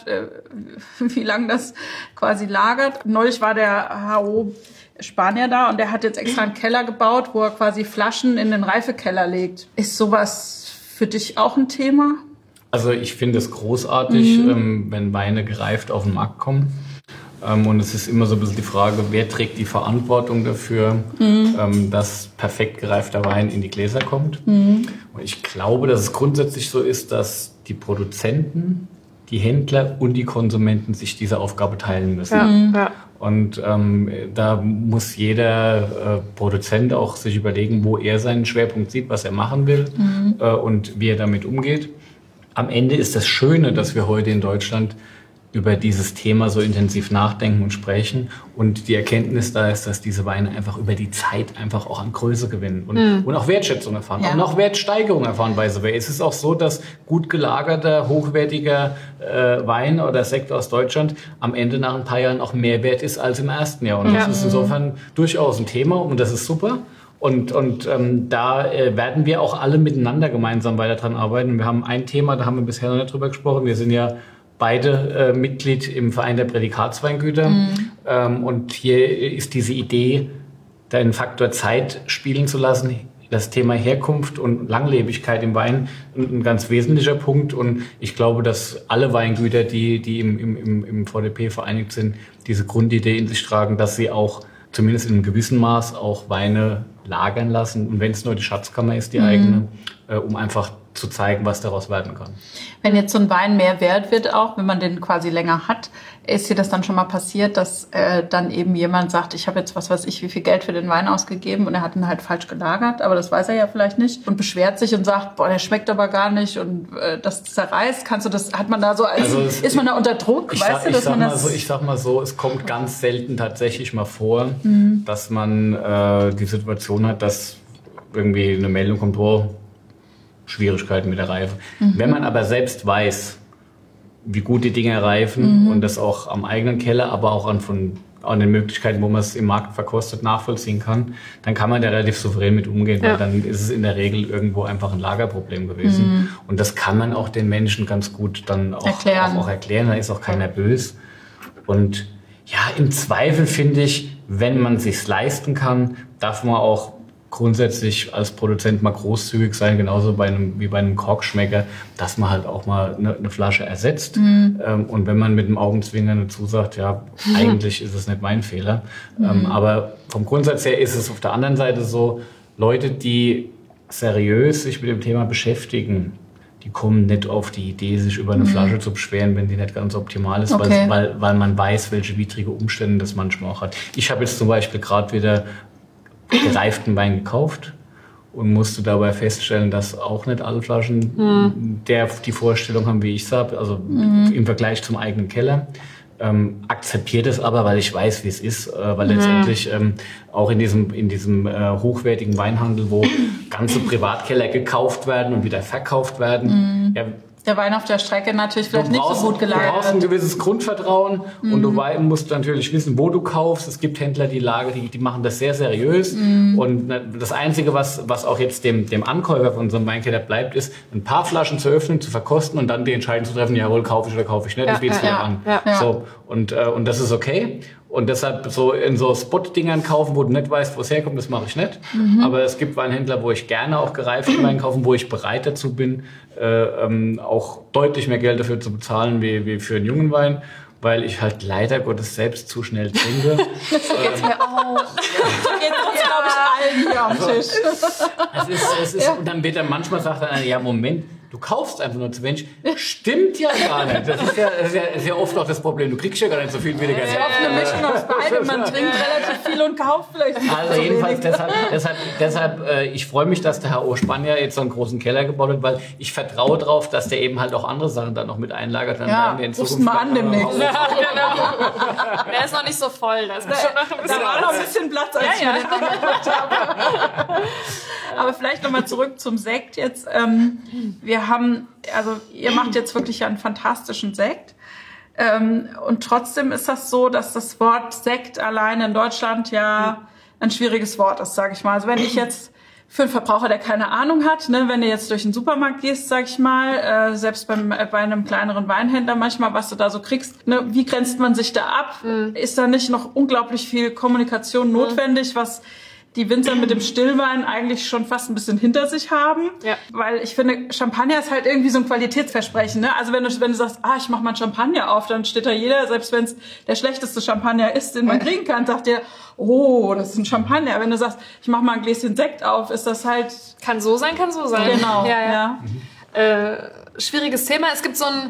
wie lange das quasi lagert. Neulich war der H O Spanier da und der hat jetzt extra einen Keller gebaut, wo er quasi Flaschen in den Reifekeller legt. Ist sowas für dich auch ein Thema? Also ich finde es großartig, mhm. ähm, wenn Weine gereift auf den Markt kommen. Ähm, und es ist immer so ein bisschen die Frage, wer trägt die Verantwortung dafür, mhm. ähm, dass perfekt gereifter Wein in die Gläser kommt. Mhm. Und ich glaube, dass es grundsätzlich so ist, dass die Produzenten, die Händler und die Konsumenten sich diese Aufgabe teilen müssen. Ja, mhm. ja. Und ähm, da muss jeder äh, Produzent auch sich überlegen, wo er seinen Schwerpunkt sieht, was er machen will mhm. äh, und wie er damit umgeht. Am Ende ist das Schöne, dass wir heute in Deutschland über dieses Thema so intensiv nachdenken und sprechen und die Erkenntnis da ist, dass diese Weine einfach über die Zeit einfach auch an Größe gewinnen und, mhm. und auch Wertschätzung erfahren ja. und auch Wertsteigerung erfahren bei so. Es ist auch so, dass gut gelagerter, hochwertiger äh, Wein oder Sekt aus Deutschland am Ende nach ein paar Jahren auch mehr wert ist als im ersten Jahr und ja. das ist insofern durchaus ein Thema und das ist super. Und, und ähm, da äh, werden wir auch alle miteinander gemeinsam weiter dran arbeiten. Wir haben ein Thema, da haben wir bisher noch nicht drüber gesprochen. Wir sind ja beide äh, Mitglied im Verein der Prädikatsweingüter. Mhm. Ähm, und hier ist diese Idee, den Faktor Zeit spielen zu lassen, das Thema Herkunft und Langlebigkeit im Wein ein, ein ganz wesentlicher Punkt. Und ich glaube, dass alle Weingüter, die, die im, im, im V D P vereinigt sind, diese Grundidee in sich tragen, dass sie auch zumindest in einem gewissen Maß auch Weine lagern lassen. Und wenn es nur die Schatzkammer ist, die mhm. eigene, äh, um einfach zu zeigen, was daraus werden kann. Wenn jetzt so ein Wein mehr wert wird, auch wenn man den quasi länger hat, ist dir das dann schon mal passiert, dass äh, dann eben jemand sagt, ich habe jetzt was weiß ich, wie viel Geld für den Wein ausgegeben und er hat ihn halt falsch gelagert, aber das weiß er ja vielleicht nicht und beschwert sich und sagt, boah, der schmeckt aber gar nicht und äh, das zerreißt. Kannst du das, hat man da so, als, also es, ist man da unter Druck? Ich weißt sag, du, dass ich man sag das... Mal so, ich sag mal so, es kommt ganz selten tatsächlich mal vor, mhm. dass man äh, die Situation hat, dass irgendwie eine Meldung kommt, oh, Schwierigkeiten mit der Reife. Mhm. Wenn man aber selbst weiß, wie gut die Dinger reifen mhm. und das auch am eigenen Keller, aber auch an, von, an den Möglichkeiten, wo man es im Markt verkostet, nachvollziehen kann, dann kann man da relativ souverän mit umgehen, ja. weil dann ist es in der Regel irgendwo einfach ein Lagerproblem gewesen. Mhm. Und das kann man auch den Menschen ganz gut dann auch erklären. Auch, auch erklären, da ist auch keiner böse. Und ja, im Zweifel finde ich, wenn man es sich leisten kann, darf man auch grundsätzlich als Produzent mal großzügig sein, genauso bei einem, wie bei einem Korkschmecker, dass man halt auch mal eine, eine Flasche ersetzt. Mhm. Ähm, und wenn man mit dem Augenzwinkern dazu sagt, ja, mhm. eigentlich ist es nicht mein Fehler. Mhm. Ähm, aber vom Grundsatz her ist es auf der anderen Seite so, Leute, die seriös sich mit dem Thema beschäftigen, die kommen nicht auf die Idee, sich über eine mhm. Flasche zu beschweren, wenn die nicht ganz optimal ist, okay. weil, weil man weiß, welche widrige Umstände das manchmal auch hat. Ich habe jetzt zum Beispiel gerade wieder gereiften Wein gekauft und musste dabei feststellen, dass auch nicht alle Flaschen mhm. der, die Vorstellung haben, wie ich es habe, also mhm. im Vergleich zum eigenen Keller. Ähm, akzeptiert es aber, weil ich weiß, wie es ist, äh, weil mhm. letztendlich ähm, auch in diesem, in diesem äh, hochwertigen Weinhandel, wo ganze Privatkeller gekauft werden und wieder verkauft werden, mhm. ja, der Wein auf der Strecke natürlich vielleicht nicht so gut gelagert. Du brauchst ein gewisses Grundvertrauen mm. und du musst natürlich wissen, wo du kaufst. Es gibt Händler, die Lager, die, die machen das sehr seriös. Mm. Und das Einzige, was, was auch jetzt dem, dem Ankäufer von unserem Weinkeller bleibt, ist, ein paar Flaschen zu öffnen, zu verkosten und dann die Entscheidung zu treffen, jawohl, kaufe ich oder kaufe ich nicht. Das bietet ja, an. Ja, ja. So, und, äh, und das ist okay. Und deshalb so in so Spot-Dingern kaufen, wo du nicht weißt, wo es herkommt, das mache ich nicht. Mhm. Aber es gibt Weinhändler, wo ich gerne auch gereiften Wein kaufen, wo ich bereit dazu bin, äh, ähm, auch deutlich mehr Geld dafür zu bezahlen, wie, wie für einen jungen Wein. Weil ich halt leider Gottes selbst zu schnell trinke. Jetzt mir auch. Jetzt uns, glaube ich, allen hier am Tisch. Es ist, es ist, ja. Und dann wird er manchmal sagt er, ja Moment, du kaufst einfach nur zu wenig. Stimmt ja gar nicht. Das ist ja, das ist ja, ist ja oft auch das Problem. Du kriegst ja gar nicht so viel wie der ganze. Es ist ja oft eine Mischung aus beidem. Man trinkt relativ viel und kauft vielleicht nicht. Also jedenfalls deshalb, deshalb, deshalb äh, ich freue mich, dass der Herr Ospanja jetzt so einen großen Keller gebaut hat, weil ich vertraue darauf, dass der eben halt auch andere Sachen dann noch mit einlagert. Dann ja, rufst mal an demnächst. Ja, genau. Der ist noch nicht so voll. Da, ist schon noch ein bisschen da war noch ein bisschen Platz, als ja, ich ja. mir den angeguckt habe. Aber vielleicht nochmal zurück zum Sekt jetzt. Ähm, wir haben, also ihr macht jetzt wirklich einen fantastischen Sekt. Ähm, und trotzdem ist das so, dass das Wort Sekt allein in Deutschland ja ein schwieriges Wort ist, sage ich mal. Also wenn ich jetzt für einen Verbraucher, der keine Ahnung hat, ne, wenn du jetzt durch den Supermarkt gehst, sag ich mal, äh, selbst beim, äh, bei einem kleineren Weinhändler manchmal, was du da so kriegst, ne, wie grenzt man sich da ab? Mhm. Ist da nicht noch unglaublich viel Kommunikation notwendig, was die Winzer mit dem Stillwein eigentlich schon fast ein bisschen hinter sich haben? Ja. Weil ich finde, Champagner ist halt irgendwie so ein Qualitätsversprechen. Ne? Also wenn du, wenn du sagst, ah, ich mach mal einen Champagner auf, dann steht da jeder, selbst wenn es der schlechteste Champagner ist, den man kriegen kann, sagt der, oh, das ist ein Champagner. Wenn du sagst, ich mach mal ein Gläschen Sekt auf, ist das halt... Kann so sein, kann so sein. Genau, ja. ja. ja. Mhm. Äh, schwieriges Thema. Es gibt so ein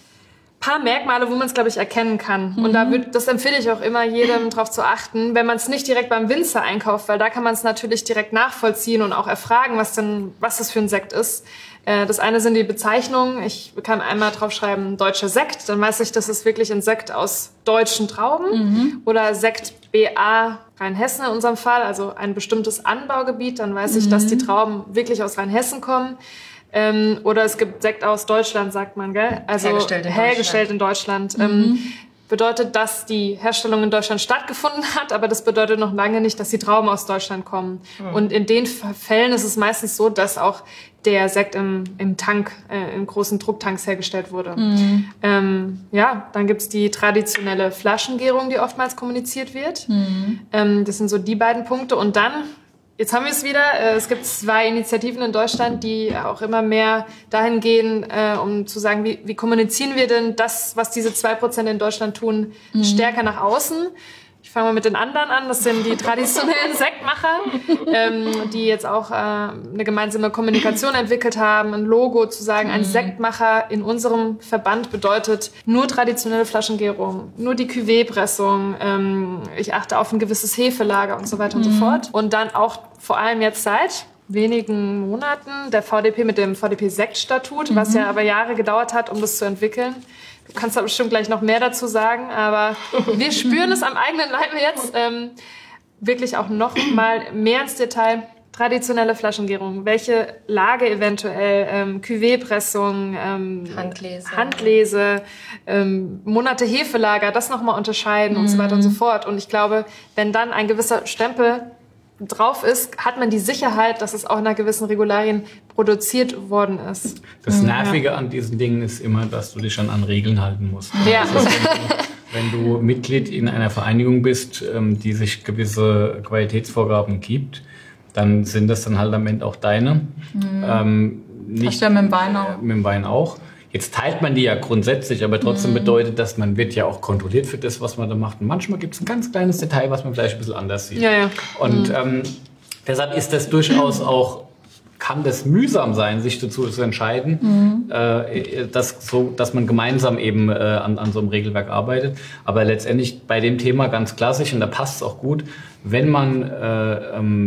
paar Merkmale, wo man es, glaube ich, erkennen kann. Mhm. Und da wird, das empfehle ich auch immer, jedem darauf zu achten, wenn man es nicht direkt beim Winzer einkauft, weil da kann man es natürlich direkt nachvollziehen und auch erfragen, was denn, was das für ein Sekt ist. Äh, das eine sind die Bezeichnungen. Ich kann einmal draufschreiben, deutscher Sekt, dann weiß ich, das ist wirklich ein Sekt aus deutschen Trauben. Mhm. Oder Sekt B A Rheinhessen in unserem Fall, also ein bestimmtes Anbaugebiet, dann weiß ich, mhm. dass die Trauben wirklich aus Rheinhessen kommen. Ähm, oder es gibt Sekt aus Deutschland, sagt man, gell? Also hergestellt in hergestellt Deutschland. In Deutschland. Mhm. Ähm, bedeutet, dass die Herstellung in Deutschland stattgefunden hat, aber das bedeutet noch lange nicht, dass die Trauben aus Deutschland kommen. Mhm. Und in den Fällen ist es meistens so, dass auch der Sekt im, im Tank, äh, in großen Drucktanks hergestellt wurde. Mhm. Ähm, ja, dann gibt's die traditionelle Flaschengärung, die oftmals kommuniziert wird. Mhm. Ähm, das sind so die beiden Punkte. Und dann... Jetzt haben wir es wieder. Es gibt zwei Initiativen in Deutschland, die auch immer mehr dahin gehen, um zu sagen, wie, wie kommunizieren wir denn das, was diese zwei Prozent in Deutschland tun, mhm. stärker nach außen. Ich fange mal mit den anderen an. Das sind die traditionellen Sektmacher, ähm, die jetzt auch äh, eine gemeinsame Kommunikation entwickelt haben, ein Logo zu sagen, ein Sektmacher in unserem Verband bedeutet nur traditionelle Flaschengärung, nur die Cuvée-Pressung, ähm, ich achte auf ein gewisses Hefelager und so weiter und mhm. so fort. Und dann auch vor allem jetzt seit wenigen Monaten der V D P mit dem V D P-Sektstatut, mhm. was ja aber Jahre gedauert hat, um das zu entwickeln. Du kannst da bestimmt gleich noch mehr dazu sagen, aber wir spüren es am eigenen Leibe jetzt ähm, wirklich auch noch mal mehr ins Detail. Traditionelle Flaschengärung, welche Lage eventuell, ähm, Cuvée-Pressung, ähm, Handlese, Handlese ähm, Monate Hefelager, das nochmal unterscheiden mhm. und so weiter und so fort. Und ich glaube, wenn dann ein gewisser Stempel drauf ist, hat man die Sicherheit, dass es auch nach gewissen Regularien produziert worden ist. Das Nervige ja. an diesen Dingen ist immer, dass du dich schon an Regeln halten musst. Ja. Das heißt, wenn, du, wenn du Mitglied in einer Vereinigung bist, die sich gewisse Qualitätsvorgaben gibt, dann sind das dann halt am Ende auch deine. Mhm. Ähm, nicht, Hast du ja mit dem Wein auch. Mit dem Wein auch. Jetzt teilt man die ja grundsätzlich, aber trotzdem mhm. bedeutet das, man wird ja auch kontrolliert für das, was man da macht. Und manchmal gibt es ein ganz kleines Detail, was man vielleicht ein bisschen anders sieht. Ja, ja. Und mhm. ähm, deshalb ist das durchaus auch, kann das mühsam sein, sich dazu zu entscheiden, mhm. äh, dass, so, dass man gemeinsam eben äh, an, an so einem Regelwerk arbeitet. Aber letztendlich bei dem Thema ganz klassisch, und da passt es auch gut, wenn man äh, ähm,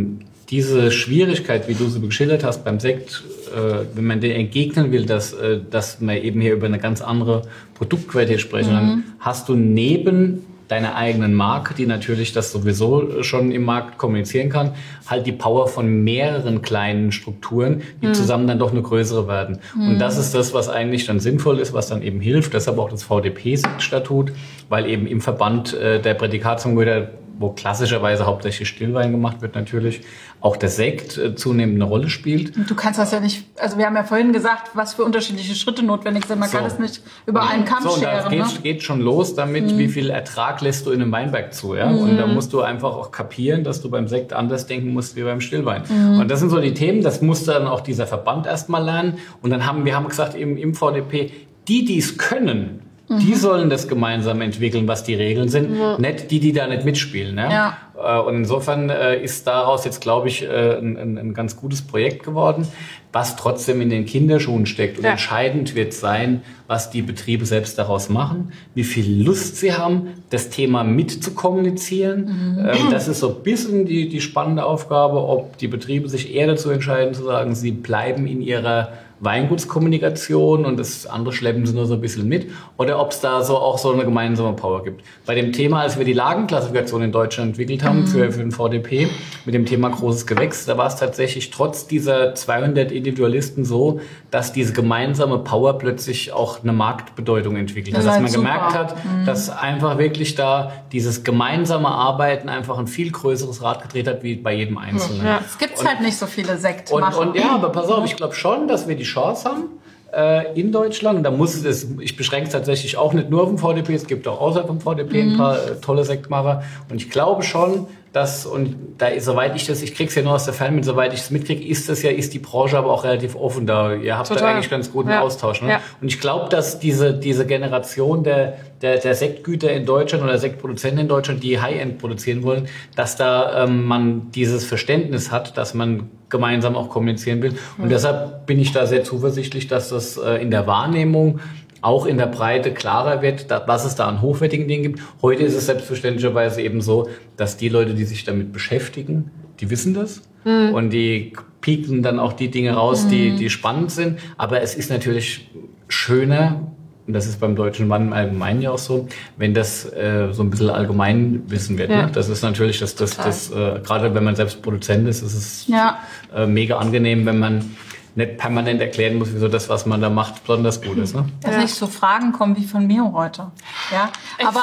diese Schwierigkeit, wie du sie geschildert hast beim Sekt, äh, wenn man den entgegnen will, dass, äh, dass wir eben hier über eine ganz andere Produktqualität sprechen, mhm. dann hast du neben deiner eigenen Marke, die natürlich das sowieso schon im Markt kommunizieren kann, halt die Power von mehreren kleinen Strukturen, die mhm. zusammen dann doch eine größere werden. Mhm. Und das ist das, was eigentlich dann sinnvoll ist, was dann eben hilft. Deshalb auch das V D P-Statut, weil eben im Verband äh, der Prädikatsangehöriger, wo klassischerweise hauptsächlich Stillwein gemacht wird natürlich, auch der Sekt äh, zunehmend eine Rolle spielt. Du kannst das ja nicht, also wir haben ja vorhin gesagt, was für unterschiedliche Schritte notwendig sind. Man so. kann das nicht über einen Kamm so, und scheren. So, geht, ne? geht schon los damit, mhm. wie viel Ertrag lässt du in einem Weinberg zu. Ja? Mhm. Und da musst du einfach auch kapieren, dass du beim Sekt anders denken musst wie beim Stillwein. Mhm. Und das sind so die Themen, das musste dann auch dieser Verband erstmal lernen. Und dann haben wir haben gesagt, eben im V D P, die, die es können, die sollen das gemeinsam entwickeln, was die Regeln sind, ja. nicht die, die da nicht mitspielen. Ja? Ja. Und insofern ist daraus jetzt, glaube ich, ein, ein, ein ganz gutes Projekt geworden, was trotzdem in den Kinderschuhen steckt. Und ja. entscheidend wird sein, was die Betriebe selbst daraus machen, wie viel Lust sie haben, das Thema mitzukommunizieren. Mhm. Das ist so ein bisschen die, die spannende Aufgabe, ob die Betriebe sich eher dazu entscheiden, zu sagen, sie bleiben in ihrer Weingutskommunikation und das andere schleppen sie nur so ein bisschen mit, oder ob es da so auch so eine gemeinsame Power gibt. Bei dem Thema, als wir die Lagenklassifikation in Deutschland entwickelt haben, mhm. für, für den V D P, mit dem Thema großes Gewächs, da war es tatsächlich trotz dieser zweihundert Individualisten so, dass diese gemeinsame Power plötzlich auch eine Marktbedeutung entwickelt hat. Dass man super. gemerkt hat, mhm. dass einfach wirklich da dieses gemeinsame Arbeiten einfach ein viel größeres Rad gedreht hat, wie bei jedem Einzelnen. Ja. Es gibt halt nicht so viele Sektmacher. Und, und ja, aber pass auf, ich glaube schon, dass wir die Chance haben, äh, in Deutschland, und da muss es, ich beschränke es tatsächlich auch nicht nur auf dem V D P, es gibt auch außerhalb vom V D P mhm. ein paar äh, tolle Sektmacher, und ich glaube schon, dass, und da ist, soweit ich das, ich krieg's ja nur aus der Ferne mit, soweit ich es mitkriege, ist das ja, ist die Branche aber auch relativ offen da. Ihr habt Total. da eigentlich ganz guten ja. Austausch, ne? Ja. Und ich glaube, dass diese, diese Generation der, der, der Sektgüter in Deutschland oder Sektproduzenten in Deutschland, die High-End produzieren wollen, dass da ähm, man dieses Verständnis hat, dass man gemeinsam auch kommunizieren will. Und mhm. deshalb bin ich da sehr zuversichtlich, dass das äh, in der Wahrnehmung auch in der Breite klarer wird, was es da an hochwertigen Dingen gibt. Heute ist es selbstverständlicherweise eben so, dass die Leute, die sich damit beschäftigen, die wissen das. Mhm. Und die pieken dann auch die Dinge raus, mhm. die, die spannend sind. Aber es ist natürlich schöner, und das ist beim deutschen Mann im Allgemeinen ja auch so, wenn das äh, so ein bisschen Allgemeinwissen wird. Ja. Ne? Das ist natürlich, das, das, das, äh, gerade wenn man selbst Produzent ist, ist es ja. äh, mega angenehm, wenn man nicht permanent erklären muss, wieso das, was man da macht, besonders gut ist. Ne? Dass ja. nicht so Fragen kommen wie von mir heute. Ja, aber,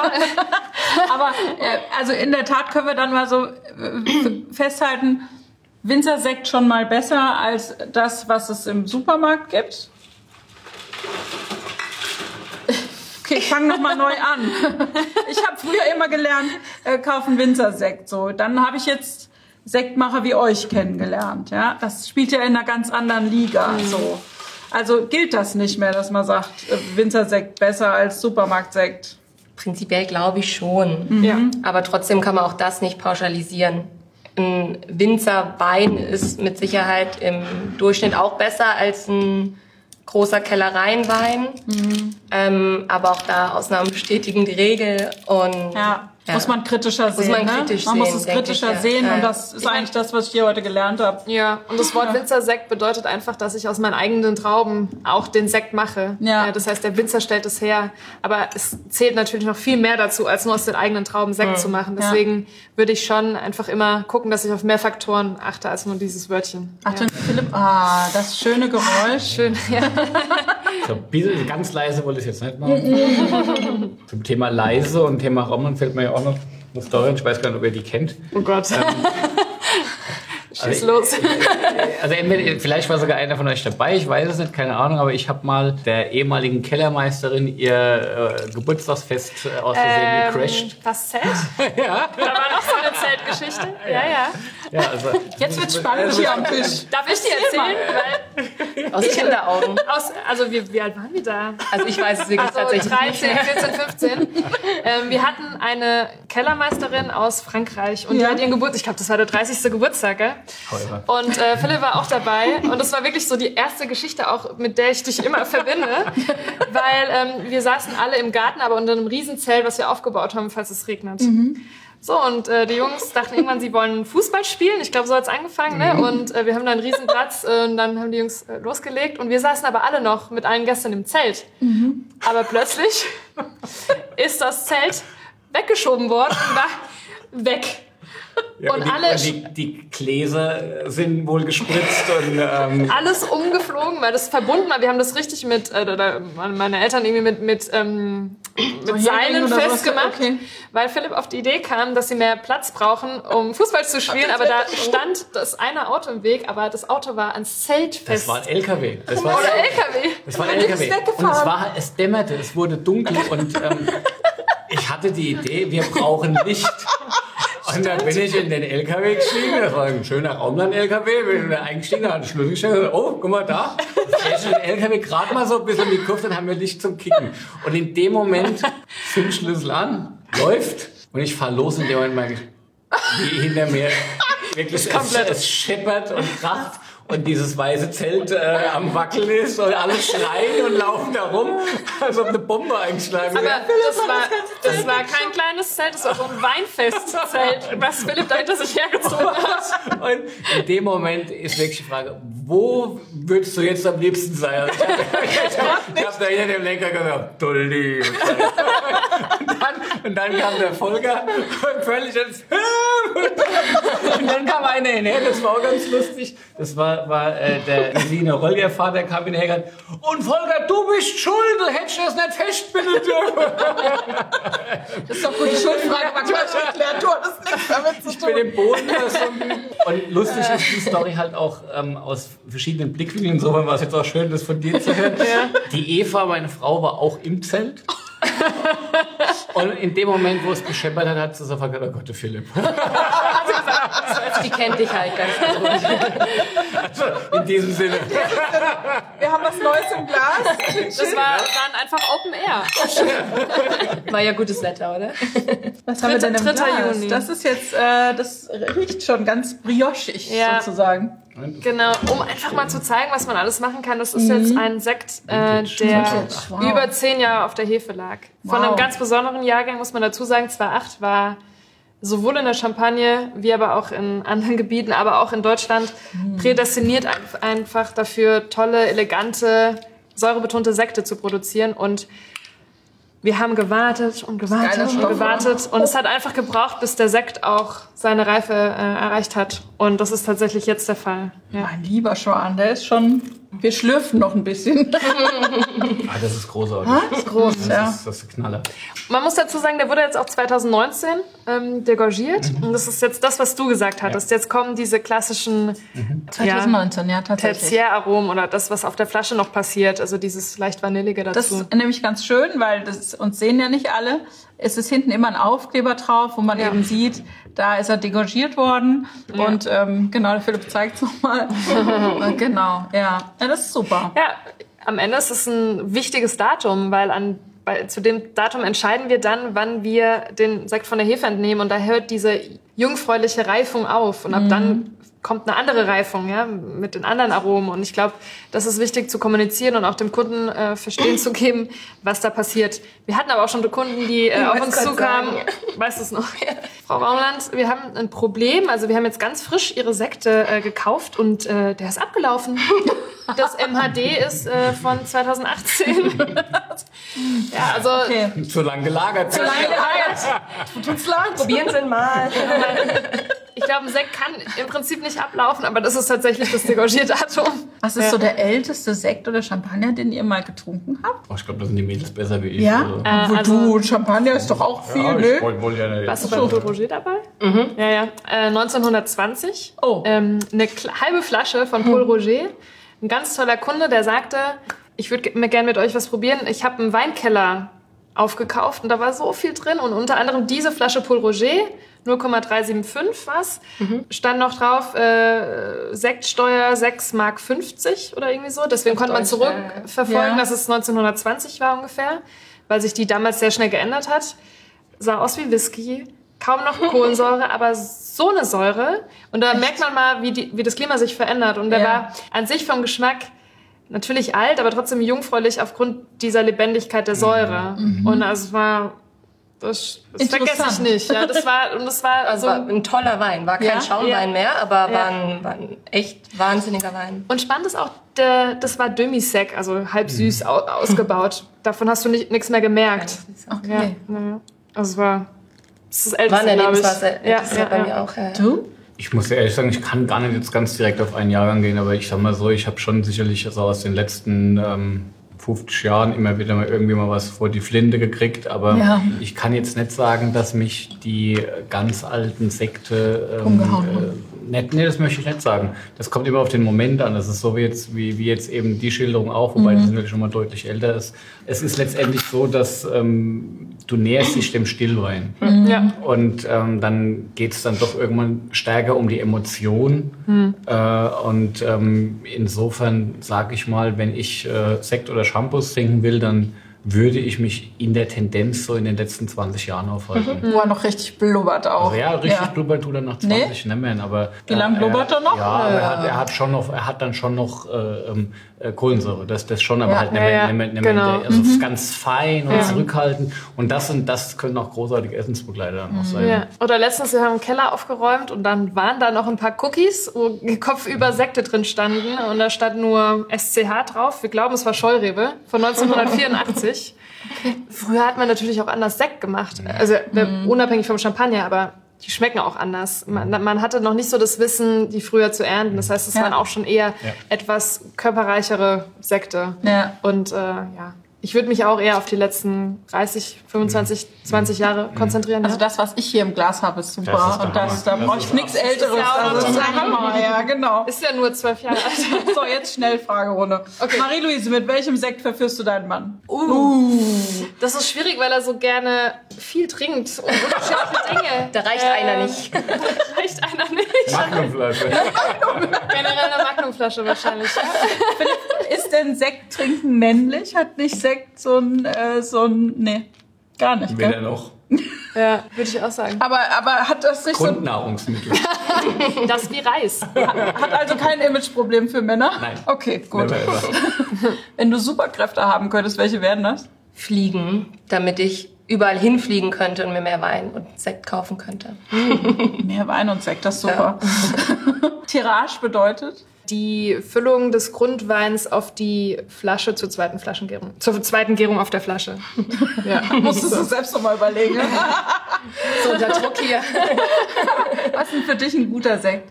aber äh, also in der Tat können wir dann mal so äh, festhalten, Winzersekt schon mal besser als das, was es im Supermarkt gibt. Okay, ich fange nochmal neu an. Ich habe früher immer gelernt, äh, kaufen Winzersekt. So, dann habe ich jetzt Sektmacher wie euch kennengelernt. Ja, das spielt ja in einer ganz anderen Liga. Mhm. So, also gilt das nicht mehr, dass man sagt, äh, Winzersekt besser als Supermarktsekt? Prinzipiell glaube ich schon. Mhm. Ja. Aber trotzdem kann man auch das nicht pauschalisieren. Ein Winzerwein ist mit Sicherheit im Durchschnitt auch besser als ein großer Kellereienwein. Mhm. Ähm, aber auch da Ausnahmen bestätigen die Regel. Und ja. Ja. Muss man kritischer sehen, muss man, ne? kritisch man sehen, muss es kritischer ich, sehen ja. und das ist eigentlich das, was ich hier heute gelernt habe. Ja, und das Wort Winzersekt bedeutet einfach, dass ich aus meinen eigenen Trauben auch den Sekt mache. Ja. Das heißt, der Winzer stellt es her, aber es zählt natürlich noch viel mehr dazu, als nur aus den eigenen Trauben Sekt mhm. zu machen. Deswegen ja. würde ich schon einfach immer gucken, dass ich auf mehr Faktoren achte, als nur dieses Wörtchen. Achtung, ja. Philipp, ah, das schöne Geräusch. Schön, ja. So, ganz leise wollte ich jetzt nicht machen. Zum Thema leise und Thema Raum fällt mir ja auch noch eine Story. Ich weiß gar nicht, ob ihr die kennt. Oh Gott. Ähm, Schieß also, los. Also entweder, vielleicht war sogar einer von euch dabei, ich weiß es nicht, keine Ahnung, aber ich habe mal der ehemaligen Kellermeisterin ihr äh, Geburtstagsfest äh, aus Versehen ähm, gecrashed. Das Zelt? Ja. Da war noch so eine Zeltgeschichte. Ja, ja. ja also, jetzt wird's spannend hier am Tisch. Darf ich dir erzählen? Weil aus Kinderaugen. Aus, also wie, wie alt waren wir da? Also ich weiß es wirklich also tatsächlich dreizehn, vierzehn, fünfzehn. ähm, wir hatten eine Kellermeisterin aus Frankreich und ja. die hat ihren Geburtstag, ich glaube, das war der dreißigste Geburtstag, gell? Und äh, Philipp war auch dabei und das war wirklich so die erste Geschichte auch, mit der ich dich immer verbinde, weil ähm, wir saßen alle im Garten, aber unter einem Riesenzelt, was wir aufgebaut haben, falls es regnet. Mhm. So, und äh, die Jungs dachten irgendwann, sie wollen Fußball spielen. Ich glaube, so hat's angefangen. Ne? Und äh, wir haben da einen riesen Platz äh, und dann haben die Jungs äh, losgelegt. Und wir saßen aber alle noch mit allen Gästen im Zelt. Mhm. Aber plötzlich ist das Zelt weggeschoben worden und war weg. Ja, und und die, alle und die, die Gläser sind wohl gespritzt und ähm alles umgeflogen, weil das verbunden war. Wir haben das richtig mit, äh, oder meine Eltern irgendwie mit mit, ähm, mit Seilen festgemacht, okay. Weil Philipp auf die Idee kam, dass sie mehr Platz brauchen, um Fußball zu spielen. Aber da stand das eine Auto im Weg, aber das Auto war ans Zelt fest. Das war ein L K W. Das war Oder L K W. Das war ein L K W. Und es war, es dämmerte, es wurde dunkel und ähm, ich hatte die Idee, wir brauchen Licht. Und dann bin ich in den L K W gestiegen, das war ein schöner Raumland-L K W, bin da eingestiegen, da hat ein Schlüssel gestellt, oh, guck mal da, ich den L K W gerade mal so ein bisschen die Kurve, dann haben wir Licht zum Kicken. Und in dem Moment fing Schlüssel an, läuft, und ich fahr los, in dem Moment mal, wie hinter mir wirklich es, es scheppert und kracht. Und dieses weiße Zelt äh, am Wackeln ist und alle schreien und laufen da rum, als ob eine Bombe eingeschlagen wäre. Aber das war, das war kein kleines Zelt, das war so ein Weinfestzelt, was Philipp da hinter sich hergezogen hat. Und in dem Moment ist wirklich die Frage, wo würdest du jetzt am liebsten sein? Also ich habe hab, hab da hinter dem Lenker gesagt, du liebst. Und dann, und dann kam der Volker und völlig ins und dann kam einer hinher, das war auch ganz lustig. Das war, war äh, der Gesine Rolger Vater, kam hinher und Volker, du bist schuld, du hättest das nicht festbinden dürfen. Das ist doch gut, die Schuldfrage manchmal schon erklärt, du hattest nichts damit zu tun. Ich bin im Boden versunken. Und lustig ist die Story halt auch ähm, aus verschiedenen Blickwinkeln. Insofern war es jetzt auch schön, das von dir zu hören. Ja. Die Eva, meine Frau, war auch im Zelt. Und in dem Moment, wo es gescheppert hat, hat sie so gesagt, oh Gott, der Philipp. Die kennt dich halt ganz gut. Also, in diesem Sinne. Wir haben was Neues im Glas. Das war dann einfach Open Air. War ja gutes Wetter, oder? Was haben wir denn im Glas? Juni. Das ist jetzt, äh, das riecht schon ganz briochig, ja. sozusagen. Genau, um einfach mal zu zeigen, was man alles machen kann. Das ist mhm. jetzt ein Sekt, äh, der wow. über zehn Jahre auf der Hefe lag. Von wow. einem ganz besonderen Jahrgang, muss man dazu sagen, zweitausendacht war sowohl in der Champagne, wie aber auch in anderen Gebieten, aber auch in Deutschland mhm. prädestiniert einfach dafür, tolle, elegante, säurebetonte Sekte zu produzieren. Und wir haben gewartet und gewartet und gewartet und es hat einfach gebraucht, bis der Sekt auch seine Reife äh, erreicht hat. Und das ist tatsächlich jetzt der Fall. Ja. Mein lieber Schwan, der ist schon... Wir schlürfen noch ein bisschen. Ah, das ist großartig. Ha? Das ist groß, das ja. Ist, das ist Knaller. Man muss dazu sagen, der wurde jetzt auch zweitausendneunzehn ähm, degorgiert. Mhm. Und das ist jetzt das, was du gesagt hattest. Ja. Jetzt kommen diese klassischen mhm. zweitausendneunzehn, ja, ja tatsächlich. Tertiäraromen oder das, was auf der Flasche noch passiert. Also dieses leicht Vanillige dazu. Das ist nämlich ganz schön, weil das uns sehen ja nicht alle. Es ist hinten immer ein Aufkleber drauf, wo man ja. eben sieht, da ist er degorgiert worden. Ja. Und ähm, genau, der Philipp zeigt es nochmal. Genau, ja. Ja, das ist super. Ja, am Ende ist es ein wichtiges Datum, weil an, bei, zu dem Datum entscheiden wir dann, wann wir den Sekt von der Hefe entnehmen. Und da hört diese jungfräuliche Reifung auf. Und ab mhm. dann kommt eine andere Reifung, ja, mit den anderen Aromen. Und ich glaube, das ist wichtig zu kommunizieren und auch dem Kunden äh, verstehen zu geben, was da passiert. Wir hatten aber auch schon Kunden, die äh, auf uns zukamen. Weißt du es noch? Ja. Frau Raumland, wir haben ein Problem. Also wir haben jetzt ganz frisch Ihre Sekte äh, gekauft und äh, der ist abgelaufen. Das M H D ist äh, von zweitausendachtzehn. Ja, also... Okay. Zu lang gelagert. Zu lange gelagert. Tut uns leid. Probieren Sie mal. Ich glaube, ein Sekt kann im Prinzip nicht ablaufen, aber das ist tatsächlich das Degorgierdatum. Was ist ja. so der älteste Sekt oder Champagner, den ihr mal getrunken habt? Oh, ich glaube, da sind die Mädels besser wie ich. Ja? Also. Äh, also du, Champagner ist doch auch viel, ja, ne? Wollt, wollt ja warst du beim Paul Roger dabei? Mhm. Ja, ja. Äh, neunzehnhundertzwanzig. Oh. Ähm, eine halbe Flasche von Paul hm. Roger. Ein ganz toller Kunde, der sagte, ich würde mir gerne mit euch was probieren. Ich habe einen Weinkeller aufgekauft und da war so viel drin und unter anderem diese Flasche Paul Roger, null Komma drei sieben fünf was, mhm. stand noch drauf, äh, Sektsteuer sechs Mark fünfzig oder irgendwie so. Deswegen konnte man zurückverfolgen, ja. dass es neunzehnhundertzwanzig war ungefähr, weil sich die damals sehr schnell geändert hat. Sah aus wie Whisky, kaum noch Kohlensäure, aber so eine Säure. Und da Echt? merkt man mal, wie, die, wie das Klima sich verändert. Und der ja. war an sich vom Geschmack natürlich alt, aber trotzdem jungfräulich aufgrund dieser Lebendigkeit der Säure. Mhm. Und also es war Das, das vergesse ich nicht. Ja, das war, und das war Also so war ein toller Wein. War kein Ja? Schaumwein Ja. mehr, aber Ja. war, ein, war ein echt wahnsinniger Wein. Und spannend ist auch, der, das war Demi-Sec, also halb süß au, ausgebaut. Davon hast du nichts mehr gemerkt. Okay. Ja, ja. Also es war, das ist das War älteste, ein glaube ich. Erlebniswasser. Ja, Das ist ja, ja bei ja. mir auch. Ja. Du? Ich muss ehrlich sagen, ich kann gar nicht jetzt ganz direkt auf einen Jahrgang gehen, aber ich sag mal so, ich habe schon sicherlich also aus den letzten ähm, fünfzig Jahren immer wieder mal irgendwie mal was vor die Flinte gekriegt, aber Ja. ich kann jetzt nicht sagen, dass mich die ganz alten Sekte ähm, Umgehauen haben. äh, nicht, nee, das möchte ich nicht sagen. Das kommt immer auf den Moment an. Das ist so wie jetzt, wie, wie jetzt eben die Schilderung auch, wobei Mhm. die natürlich schon mal deutlich älter ist. Es ist letztendlich so, dass ähm, du näherst dich dem Stillwein. Ja. Und ähm, dann geht es dann doch irgendwann stärker um die Emotion. Hm. Äh, und ähm, insofern sage ich mal, wenn ich äh, Sekt oder Shampoos trinken will, dann würde ich mich in der Tendenz so in den letzten zwanzig Jahren aufhalten. Wo er noch richtig blubbert auch. Also ja, richtig Ja. blubbert tut er nach zwanzig nicht mehr, aber Wie lang äh, blubbert er noch? Ja, aber er hat, er hat schon noch, er hat dann schon noch äh, ähm, äh, Kohlensäure, das, das schon, aber Ja, halt nicht ja, mehr, ja, nicht mehr, nicht mehr genau. der, also es ist ganz fein und Ja. zurückhaltend und das sind, das können auch großartige Essensbegleiter dann auch sein. Ja. Oder letztens, wir haben einen Keller aufgeräumt und dann waren da noch ein paar Cookies, wo kopfüber Sekte drin standen und da stand nur S C H drauf. Wir glauben, es war Scheurebe von neunzehnhundertvierundachtzig. Früher hat man natürlich auch anders Sekt gemacht, also Mhm. unabhängig vom Champagner, aber die schmecken auch anders. Man, man hatte noch nicht so das Wissen, die früher zu ernten. Das heißt, es Ja. waren auch schon eher etwas körperreichere Sekte. Ja. Und äh, ja, ich würde mich auch eher auf die letzten dreißig, fünfundzwanzig, zwanzig Jahre konzentrieren. Also ja. das, was ich hier im Glas habe, ist super. Das ist der und das, Hammer. da Das brauche ich ist nichts Älteres. ja auch Also das ist der total Hammer, ja, genau. Ist ja nur zwölf Jahre alt. So, jetzt schnell Fragerunde. Okay. Marie-Louise, mit welchem Sekt verführst du deinen Mann? Uh. Das ist schwierig, weil er so gerne viel trinkt und unterschiedliche Dinge. Da reicht Äh, einer nicht. Reicht einer nicht. Magnumflasche. Generell eine Magnumflasche wahrscheinlich. Ist denn Sekt trinken männlich? Hat nicht Sekt so ein, äh, so ein, nee, gar nicht, Weder gell? noch Ja, würde ich auch sagen. Aber, aber hat das nicht so, Grundnahrungsmittel. Das ist wie Reis. hat also kein Imageproblem für Männer? Nein. Okay, gut. Never ever. Wenn du Superkräfte haben könntest, welche wären das? Fliegen, damit ich überall hinfliegen könnte und mir mehr Wein und Sekt kaufen könnte. Mehr Wein und Sekt, das ist super. Tirage bedeutet? Die Füllung des Grundweins auf die Flasche zur zweiten Flaschengärung. Zur zweiten Gärung auf der Flasche. Ja. Musstest du selbst noch mal überlegen. So unter Druck hier. Was ist denn für dich ein guter Sekt?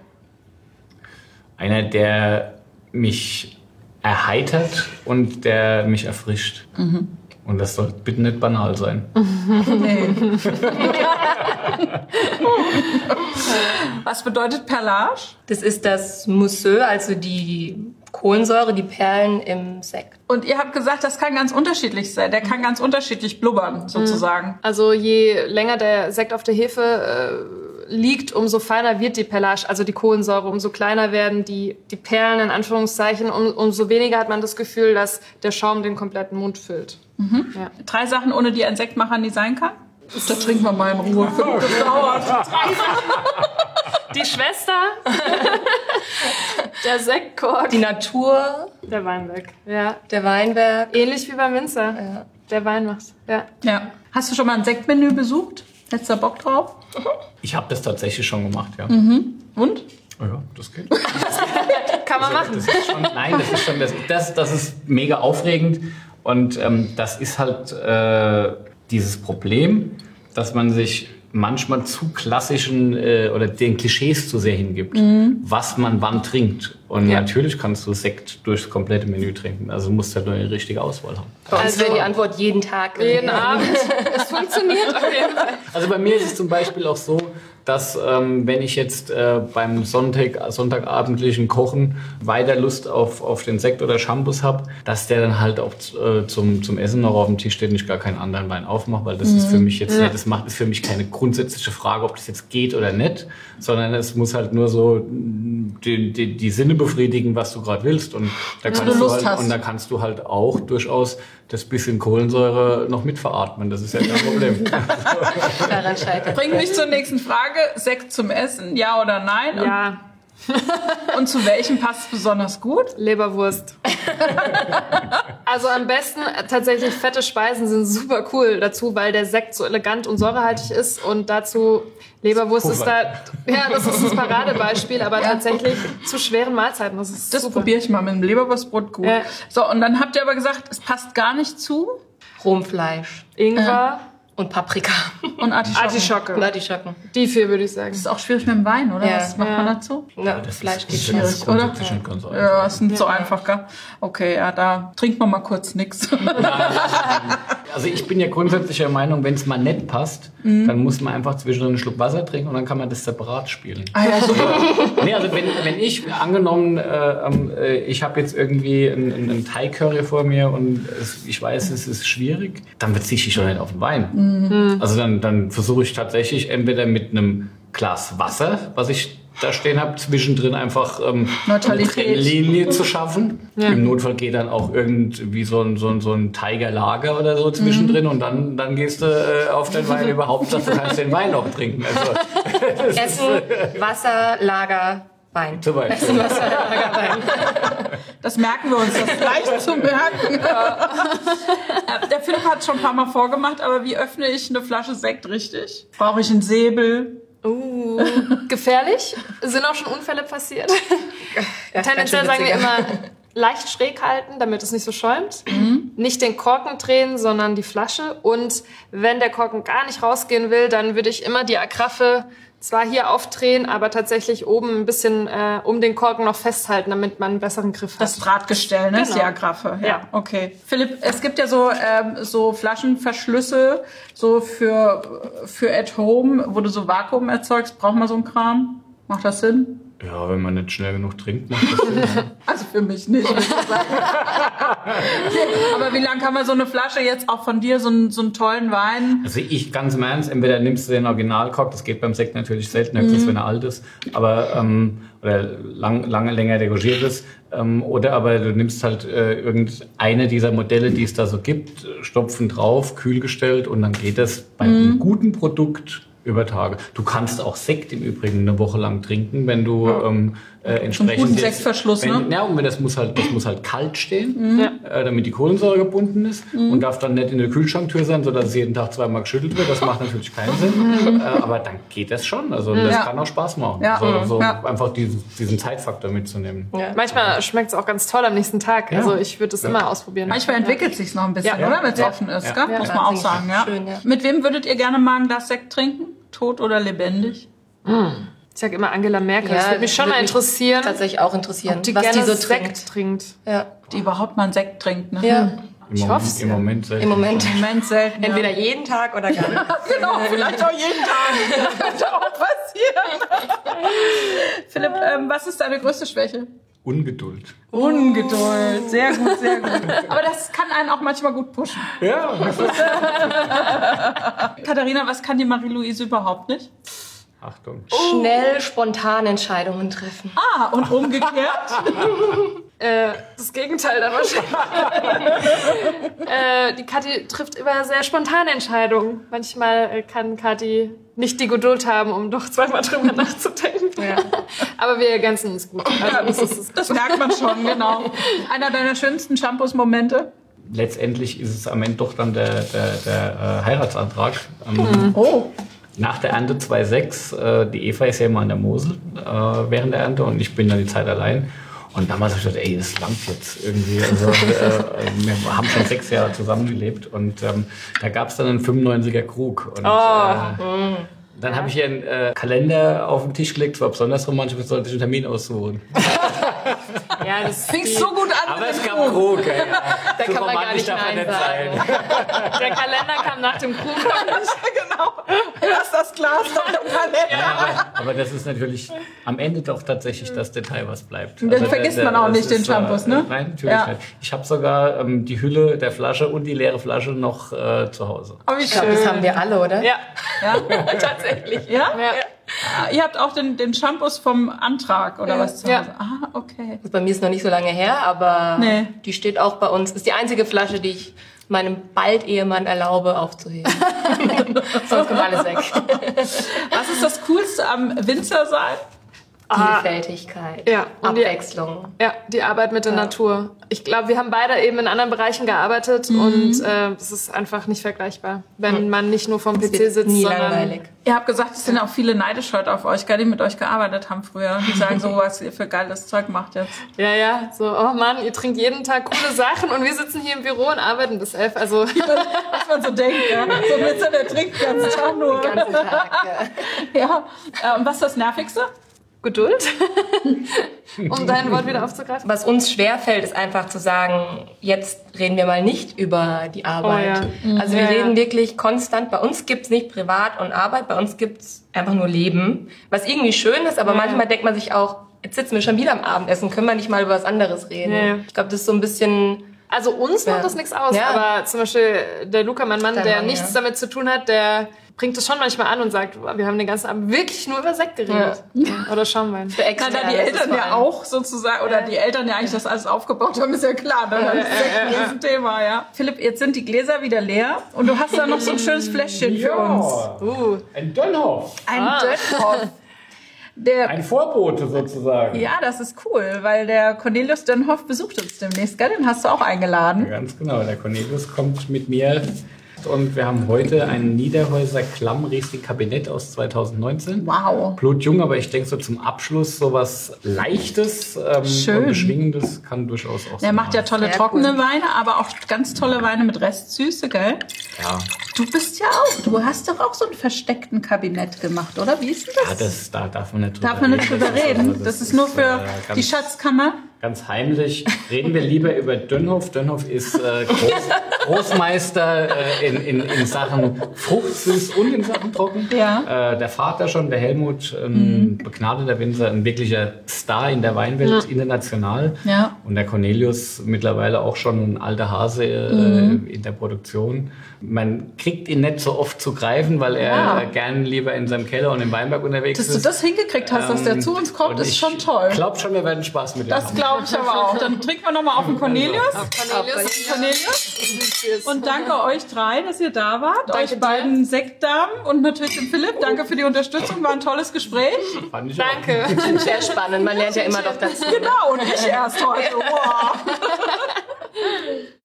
Einer, der mich erheitert und der mich erfrischt. Und das soll bitte nicht banal sein. Nee. Was bedeutet Perlage? Das ist das Mousseux, also die Kohlensäure, die Perlen im Sekt. Und ihr habt gesagt, das kann ganz unterschiedlich sein. Der kann ganz unterschiedlich blubbern, sozusagen. Also je länger der Sekt auf der Hefe äh, liegt, umso feiner wird die Perlage, also die Kohlensäure, umso kleiner werden die, die Perlen in Anführungszeichen, um, umso weniger hat man das Gefühl, dass der Schaum den kompletten Mund füllt. Ja. Drei Sachen, ohne die ein Sektmacher nie sein kann? Da trinken wir mal in Ruhe. Das dauert. Die Schwester, der Sektkork, Die Natur, der Weinberg. Ja, der Weinberg. ähnlich wie beim Winzer. Ja. Der Wein macht. Ja. Ja. Hast du schon mal ein Sektmenü besucht? Hättest du da Bock drauf? Ich habe das tatsächlich schon gemacht, ja. Und? Oh ja, das geht. Kann man Also, machen. das ist schon, nein, das ist schon, das, das, das ist mega aufregend und ähm, das ist halt äh, dieses Problem, dass man sich manchmal zu klassischen äh, oder den Klischees zu sehr hingibt, was man wann trinkt. Und Ja. natürlich kannst du Sekt durchs komplette Menü trinken, also musst du halt nur die richtige Auswahl haben. Bei uns Also- wäre die Antwort jeden Tag. Jeden Abend. Es funktioniert auf jeden Fall. Also bei mir ist es zum Beispiel auch so, dass ähm, wenn ich jetzt äh, beim Sonntag, Sonntagabendlichen Kochen weiter Lust auf, auf den Sekt oder Shampoos habe, dass der dann halt auch äh, zum, zum Essen noch auf dem Tisch steht und ich gar keinen anderen Wein aufmache, weil das ist für mich jetzt nicht, das macht, ist für mich keine grundsätzliche Frage, ob das jetzt geht oder nicht, sondern es muss halt nur so die, die, die Sinne befriedigen, was du gerade willst und da kannst du du Lust halt, hast. und da kannst du halt auch durchaus das bisschen Kohlensäure noch mitveratmen, das ist ja kein Problem. Daran scheitert. Bringt mich zur nächsten Frage. Sekt zum Essen, ja oder nein? Ja, Und, und zu welchem passt es besonders gut? Leberwurst. Also am besten äh, tatsächlich fette Speisen sind super cool dazu, weil der Sekt so elegant und säurehaltig ist und dazu Leberwurst ist da, ja, das ist das Paradebeispiel, aber ja. tatsächlich zu schweren Mahlzeiten, das ist Das super. probiere ich mal mit dem Leberwurstbrot gut. Ja. So, und dann habt ihr aber gesagt, es passt gar nicht zu? Rohmfleisch. Ingwer. Äh. Und Paprika. Und Artischocken. Artischocke. Und Artischocken. Die vier würde ich sagen. Das ist auch schwierig mit dem Wein, oder? Ja. Was macht ja. man dazu? Ja, das Fleisch geht schwierig, oder? Ganz einfach. Ja, ist nicht so einfach, gell? Okay, ja, da trinkt man mal kurz nix. Also ich bin ja grundsätzlich der Meinung, wenn es mal nicht passt, mhm. dann muss man einfach zwischendrin einen Schluck Wasser trinken und dann kann man das separat spielen. Ah ja, super. Nee, also wenn, wenn ich, angenommen, äh, ich habe jetzt irgendwie einen, einen Thai-Curry vor mir und es, ich weiß, es ist schwierig, dann verzichte ich doch nicht auf den Wein. Mhm. Also dann, dann versuche ich tatsächlich entweder mit einem Glas Wasser, was ich da stehen habe, zwischendrin einfach ähm, eine Trennlinie zu schaffen. Ja. Im Notfall geht dann auch irgendwie so ein, so ein, so ein Tigerlager oder so zwischendrin mhm. und dann, dann gehst du äh, auf den Wein überhaupt, dass du kannst den Wein noch trinken. Also, Essen, Wasser, Lager, Wein. Zum Beispiel. Essen, Wasser, Lager, Wein. Das merken wir uns, das ist leicht zu merken. Der Philipp hat es schon ein paar Mal vorgemacht, aber wie öffne ich eine Flasche Sekt richtig? Brauche ich einen Säbel? Uh, gefährlich. Sind auch schon Unfälle passiert. Ja, tendenziell sagen wir immer, leicht schräg halten, damit es nicht so schäumt. Mhm. Nicht den Korken drehen, sondern die Flasche. Und wenn der Korken gar nicht rausgehen will, dann würde ich immer die Agraffe zwar hier aufdrehen, aber tatsächlich oben ein bisschen äh, um den Korken noch festhalten, damit man einen besseren Griff hat. Das Drahtgestell, ne? Genau. Ist die Agraffe. Ja. ja, okay. Philipp, es gibt ja so ähm, so Flaschenverschlüsse, so für für at home, wo du so Vakuum erzeugst. Braucht man so einen Kram? Macht das Sinn? Ja, wenn man nicht schnell genug trinkt, macht das Sinn. Also für mich nicht, würde ich sagen. Aber wie lange kann man so eine Flasche jetzt auch von dir, so einen, so einen tollen Wein? Also ich, ganz im Ernst, entweder nimmst du den Originalkork, das geht beim Sekt natürlich selten, höchstens mhm. wenn er alt ist, aber, ähm, oder lang, lange länger degogiert ist, ähm, oder aber du nimmst halt äh, irgendeine dieser Modelle, die es da so gibt, stopfen drauf, kühlgestellt und dann geht das bei mhm. einem guten Produkt über Tage. Du kannst auch Sekt im Übrigen eine Woche lang trinken, wenn du ja. ähm, äh, entsprechend... Einen guten Sektverschluss, wenn, ne? Ja, und das muss halt, das muss halt kalt stehen, mhm. äh, damit die Kohlensäure gebunden ist mhm. und darf dann nicht in der Kühlschranktür sein, sodass es jeden Tag zweimal geschüttelt wird. Das macht natürlich keinen Sinn. Mhm. Äh, aber dann geht das schon. Also das ja. kann auch Spaß machen. Ja. So, so ja. einfach diesen, diesen Zeitfaktor mitzunehmen. Ja. Manchmal schmeckt es auch ganz toll am nächsten Tag. Ja. Also ich würde es ja. immer ausprobieren. Manchmal entwickelt es sich noch ein bisschen, ja. oder? Wenn es ja. offen ist, ja. gell? Muss man auch sagen. Ja. Schön, ja. Mit wem würdet ihr gerne mal ein Glas Sekt trinken? Tot oder lebendig? Mm. Ich sage immer Angela Merkel. Ja, das würde mich schon mal interessieren. Tatsächlich auch interessieren, ob die was gerne die so Sekt trinkt. trinkt. Ja. Die überhaupt mal einen Sekt trinkt, ne? Ja. Im ich hoffe es. Im Moment selten. Im Moment, Im Moment selten. Entweder ja. jeden Tag oder gar nicht. Genau, vielleicht auch jeden Tag. Das könnte auch passieren. Philipp, ähm, was ist deine größte Schwäche? Ungeduld. Ungeduld. Sehr gut, sehr gut. Aber das kann einen auch manchmal gut pushen. Ja. Katharina, was kann die Marie-Louise überhaupt nicht? Achtung. Schnell, spontan Entscheidungen treffen. Ah, und umgekehrt? äh, das Gegenteil dann wahrscheinlich. äh, die Kathi trifft immer sehr spontane Entscheidungen. Manchmal kann Kathi nicht die Geduld haben, um doch zweimal drüber nachzudenken. Ja. Aber wir ergänzen uns gut. Also ja, das, ist, das merkt man schon, genau. Einer deiner schönsten Shampoos-Momente? Letztendlich ist es am Ende doch dann der, der, der äh, Heiratsantrag. Ähm, mhm. Oh. Nach der Ernte zwei Komma sechs, äh, die Eva ist ja immer an der Mosel äh, während der Ernte und ich bin dann die Zeit allein. Und damals habe ich gedacht, ey, das langt jetzt irgendwie. Also, äh, wir haben schon sechs Jahre zusammengelebt und ähm, da gab es dann einen fünfundneunziger Krug. Und, oh. äh, dann habe ich hier einen äh, Kalender auf den Tisch gelegt, war besonders romantisch, ich sollte einen Termin aussuchen. Ja, das fing so gut an. Aber es gab Krug. Ja. Da so kann man gar nicht Nein nicht sagen. sein. Der Kalender kam nach dem Krug. Genau. Lass das Glas doch im Kalender. Ja, aber, aber das ist natürlich am Ende doch tatsächlich das Detail, was bleibt. Den also vergisst der, der, man auch nicht, den Shampoos, ne? Nein, natürlich ja. nicht. Ich habe sogar ähm, die Hülle der Flasche und die leere Flasche noch äh, zu Hause. Oh, wie ich glaube, das haben wir alle, oder? Ja. Ja? Tatsächlich. Ja? Ja. Ah, ihr habt auch den, den Shampoos vom Antrag, oder ja. was zu Hause? Ja. Ah, okay. Bei mir ist noch nicht so lange her, aber nee. die steht auch bei uns. Das ist die einzige Flasche, die ich meinem Bald-Ehemann erlaube aufzuheben. Sonst kommt alles weg. Was ist das Coolste am Winzer sein? Vielfältigkeit, ja, Abwechslung. Die, ja, die Arbeit mit der ja. Natur. Ich glaube, wir haben beide eben in anderen Bereichen gearbeitet mhm. und äh, es ist einfach nicht vergleichbar, wenn mhm. man nicht nur vom P C sitzt, nie sondern... langweilig. Ihr habt gesagt, es sind auch viele neidisch heute auf euch, die mit euch gearbeitet haben früher. Die sagen so, was ihr für geiles Zeug macht jetzt. Ja, ja, so, oh Mann, ihr trinkt jeden Tag coole Sachen und wir sitzen hier im Büro und arbeiten bis elf. Also was man so denkt, ja. So ein bisschen, der trinkt den ganzen Tag nur. Den ganzen Tag, ja. ja. Und was ist das Nervigste? Geduld, um dein Wort wieder aufzugreifen. Was uns schwerfällt, ist einfach zu sagen, jetzt reden wir mal nicht über die Arbeit. Oh, ja. Also wir ja, reden ja. wirklich konstant. Bei uns gibt's nicht Privat und Arbeit, bei uns gibt's einfach nur Leben. Was irgendwie schön ist, aber ja. manchmal denkt man sich auch, jetzt sitzen wir schon wieder am Abendessen, können wir nicht mal über was anderes reden. Ja. Ich glaube, das ist so ein bisschen... Also uns macht ja. das nichts aus, ja. aber zum Beispiel der Luca, mein Mann, der, der Mann, nichts ja. damit zu tun hat, der bringt das schon manchmal an und sagt, wir haben den ganzen Abend wirklich nur über Sekt geredet. Ja. Oder Schaumwein. Für extra, Na, da die Eltern ja auch sozusagen, oder ja. die Eltern ja eigentlich das alles aufgebaut haben, ist ja klar. Ne? Das ist ja, ja, ja. ein Thema, ja. Philipp, jetzt sind die Gläser wieder leer und du hast da noch so ein schönes Fläschchen ja. für uns. Uh. Ein Dönhoff. Ein ah. Dönhoff. Der, ein Vorbote sozusagen. Ja, das ist cool, weil der Cornelius Dönhoff besucht uns demnächst, gell? Den hast du auch eingeladen. Ja, ganz genau, der Cornelius kommt mit mir und wir haben heute ein Niederhäuser Klamm Riesling Kabinett aus zweitausendneunzehn. Wow. Blutjung, aber ich denke so zum Abschluss sowas Leichtes ähm, Schön. und Beschwingendes kann durchaus auch sein. Er macht ja tolle Sehr trockene cool. Weine, aber auch ganz tolle Weine mit Restsüße, gell? Ja. Du bist ja auch, du hast doch auch so einen versteckten Kabinett gemacht, oder? Wie ist denn das? Ja, das da darf man nicht drüber darf man nicht reden. Drüber reden. Das, das ist nur für äh, die Schatzkammer. Ganz heimlich. Reden wir lieber über Dönhoff. Dönhoff ist äh, Groß, Großmeister äh, in, in, in Sachen Fruchtsüß und in Sachen Trocken. Ja. Äh, der Vater schon, der Helmut, ein mhm. begnadeter Winzer, ein wirklicher Star in der Weinwelt, ja. international. Ja. Und der Cornelius mittlerweile auch schon ein alter Hase äh, mhm. in der Produktion. Man kriegt ihn nicht so oft zu greifen, weil er ja. gern lieber in seinem Keller und im Weinberg unterwegs dass ist. Dass du das hingekriegt hast, ähm, dass der zu uns kommt, ist schon toll. Ich glaube schon, wir werden Spaß mit ihm das haben. Das glaube ich aber auch. Dann trinken wir nochmal auf den Cornelius. Auf Cornelius. Auf Cornelius. Und danke euch drei, dass ihr da wart. Danke euch beiden Sektdamen und natürlich dem Philipp. Danke für die Unterstützung. War ein tolles Gespräch. Fand ich danke. Auch. Sehr spannend. Man lernt ja immer noch dazu. Genau. Und ich erst heute. Wow.